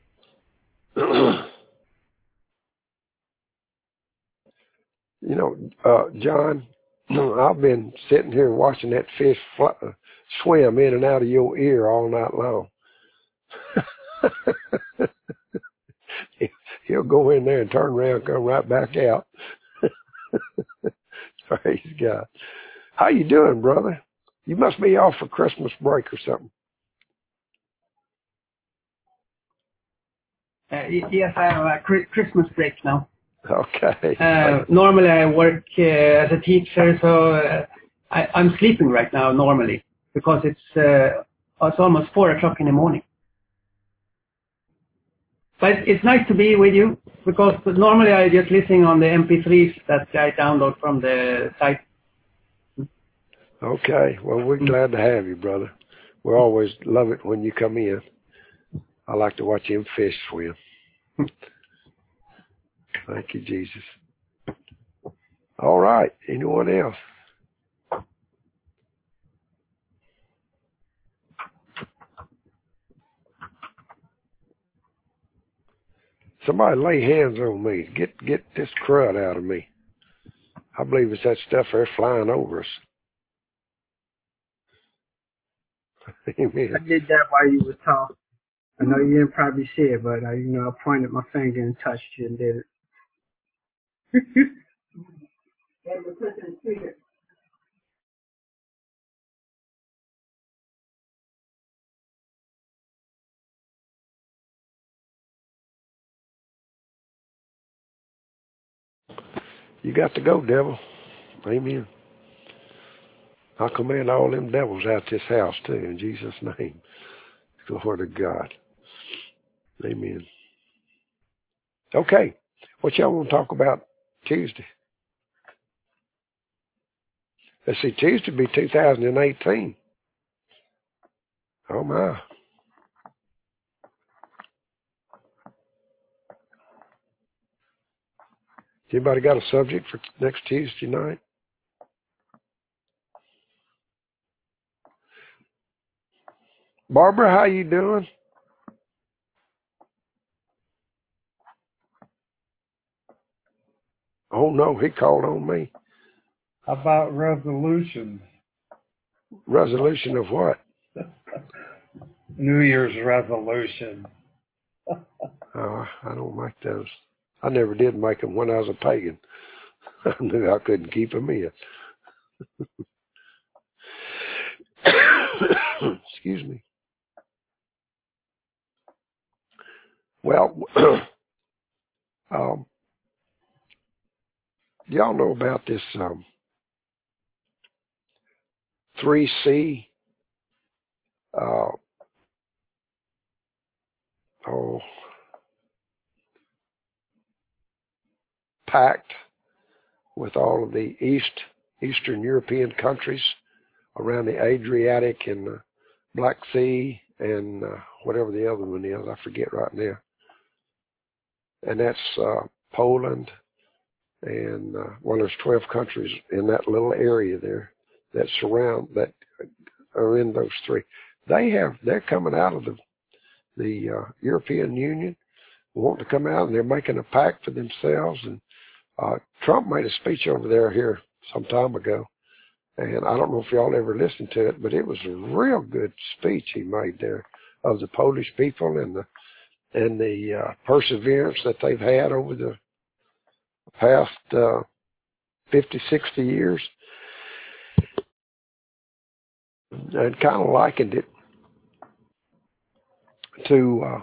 You know, uh, John, I've been sitting here watching that fish fly, uh, swim in and out of your ear all night long. He'll go in there and turn around and come right back out. Praise God. How you doing, brother? You must be off for Christmas break or something. Uh, y- yes, I have a Chri- Christmas break now. Okay. Uh, normally I work uh, as a teacher, so uh, I, I'm sleeping right now normally because it's uh, it's almost four o'clock in the morning. But it's nice to be with you because normally I just listen on the M P threes that I download from the site. Okay. Well, we're glad to have you, brother. We always love it when you come in. I like to watch them fish swim. Thank you, Jesus. All right. Anyone else? Somebody lay hands on me. Get get this crud out of me. I believe it's that stuff there flying over us. Amen. I did that while you were talking. I know you didn't probably see it, but I, you know, I pointed my finger and touched you and did it. You got to go, devil. Amen. I command all them devils out this house too, in Jesus' name. Glory to God. Amen. Okay. What y'all want to talk about Tuesday? Let's see, Tuesday will be two thousand eighteen. Oh my. Anybody got a subject for next Tuesday night? Barbara, how you doing? Oh no, he called on me. About resolutions. Resolution of what? New Year's resolution. Oh, I don't make those. I never did make them when I was a pagan. I knew I couldn't keep them in. Excuse me. Well, um, y'all know about this um, three C uh, oh, pact with all of the East Eastern European countries around the Adriatic and the Black Sea and uh, whatever the other one is, I forget right now. And that's uh, Poland and uh, well, there's twelve countries in that little area there that surround that are in those three. They have they're coming out of the the uh, European Union, wanting to come out, and they're making a pact for themselves. And uh, Trump made a speech over there here some time ago, and I don't know if y'all ever listened to it, but it was a real good speech he made there of the Polish people and the and the uh, perseverance that they've had over the past uh, fifty, sixty years, and kind of likened it to uh,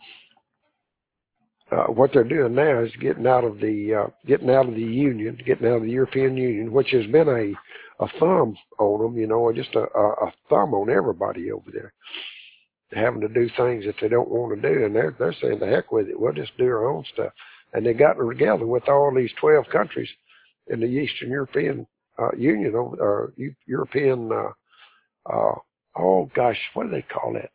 uh, what they're doing now is getting out of the uh, getting out of the Union, getting out of the European Union, which has been a, a thumb on them, you know, just a, a, a thumb on everybody over there, having to do things that they don't want to do, and they're they're saying the heck with it, we'll just do our own stuff, and they got together with all these twelve countries in the Eastern European uh, Union or uh, European. Uh, uh, oh gosh, what do they call that?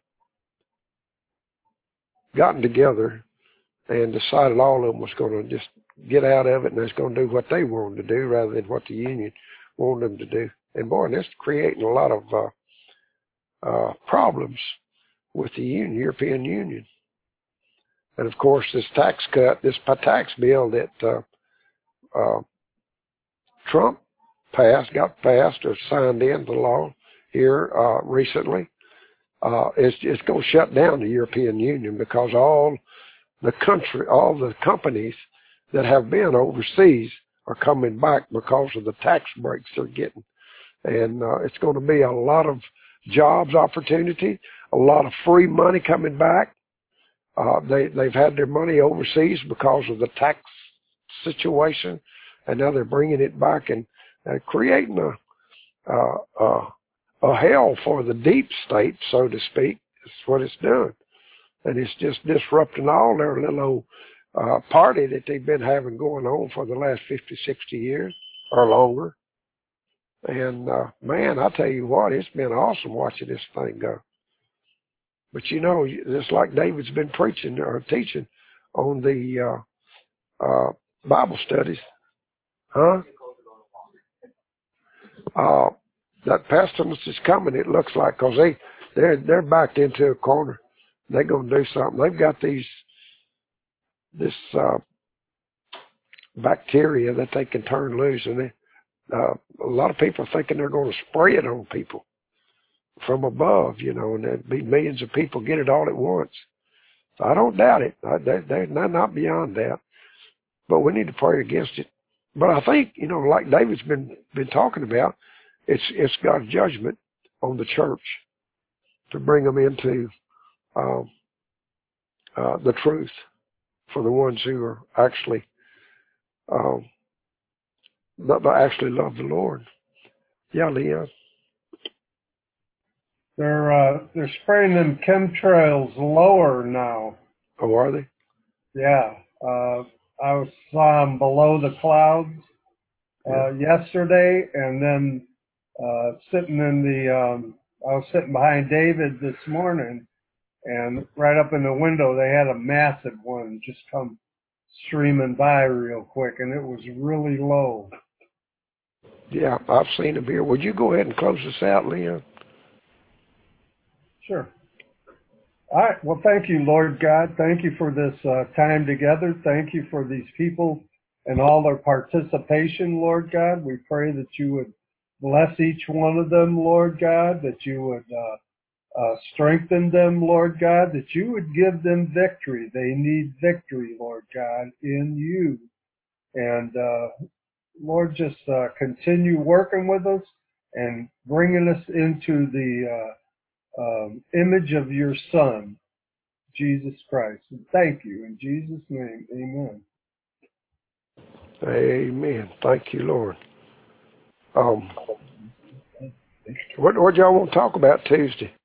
Gotten together and decided all of them was going to just get out of it and that's going to do what they wanted to do rather than what the union wanted them to do. And boy, that's creating a lot of uh, uh, problems with the union, European Union. And of course, this tax cut, this tax bill that uh, uh, Trump passed, got passed or signed into law here uh, recently, uh, it's, it's going to shut down the European Union because all the country, all the companies that have been overseas are coming back because of the tax breaks they're getting. And uh, it's going to be a lot of jobs opportunity, a lot of free money coming back. Uh, they, they've had their money overseas because of the tax situation, and now they're bringing it back and uh, creating a, uh, uh, a hell for the deep state, so to speak. That's what it's doing. And it's just disrupting all their little old uh, party that they've been having going on for the last fifty, sixty years or longer. And, uh, man, I tell you what, it's been awesome watching this thing go. But, you know, it's like David's been preaching or teaching on the uh, uh, Bible studies. Huh? Uh, that pestilence is coming, it looks like, because they, they're, they're backed into a corner. They're going to do something. They've got these, this uh, bacteria that they can turn loose, and they, uh, a lot of people are thinking they're going to spray it on people from above, you know, and there'd be millions of people get it all at once. I don't doubt it. I, they, they're not beyond that. But we need to pray against it. But I think, you know, like David's been been talking about, it's it's God's judgment on the church to bring them into um, uh, the truth for the ones who are actually um, that actually love the Lord. Yeah, Leon. They're uh, they're spraying them chemtrails lower now. Oh, are they? Yeah. Uh, I saw them below the clouds uh, yeah. yesterday, and then uh, sitting in the um, I was sitting behind David this morning, and right up in the window they had a massive one just come streaming by real quick, and it was really low. Yeah, I've seen them here. Would you go ahead and close this out, Leon? Sure. All right. Well, thank you, Lord God. Thank you for this uh, time together. Thank you for these people and all their participation, Lord God. We pray that you would bless each one of them, Lord God, that you would uh, uh, strengthen them, Lord God, that you would give them victory. They need victory, Lord God, in you. And, uh, Lord, just uh, continue working with us and bringing us into the uh, Um, image of your Son, Jesus Christ. And thank you. In Jesus' name, amen. Amen. Thank you, Lord. Um, what, what y'all want to talk about Tuesday?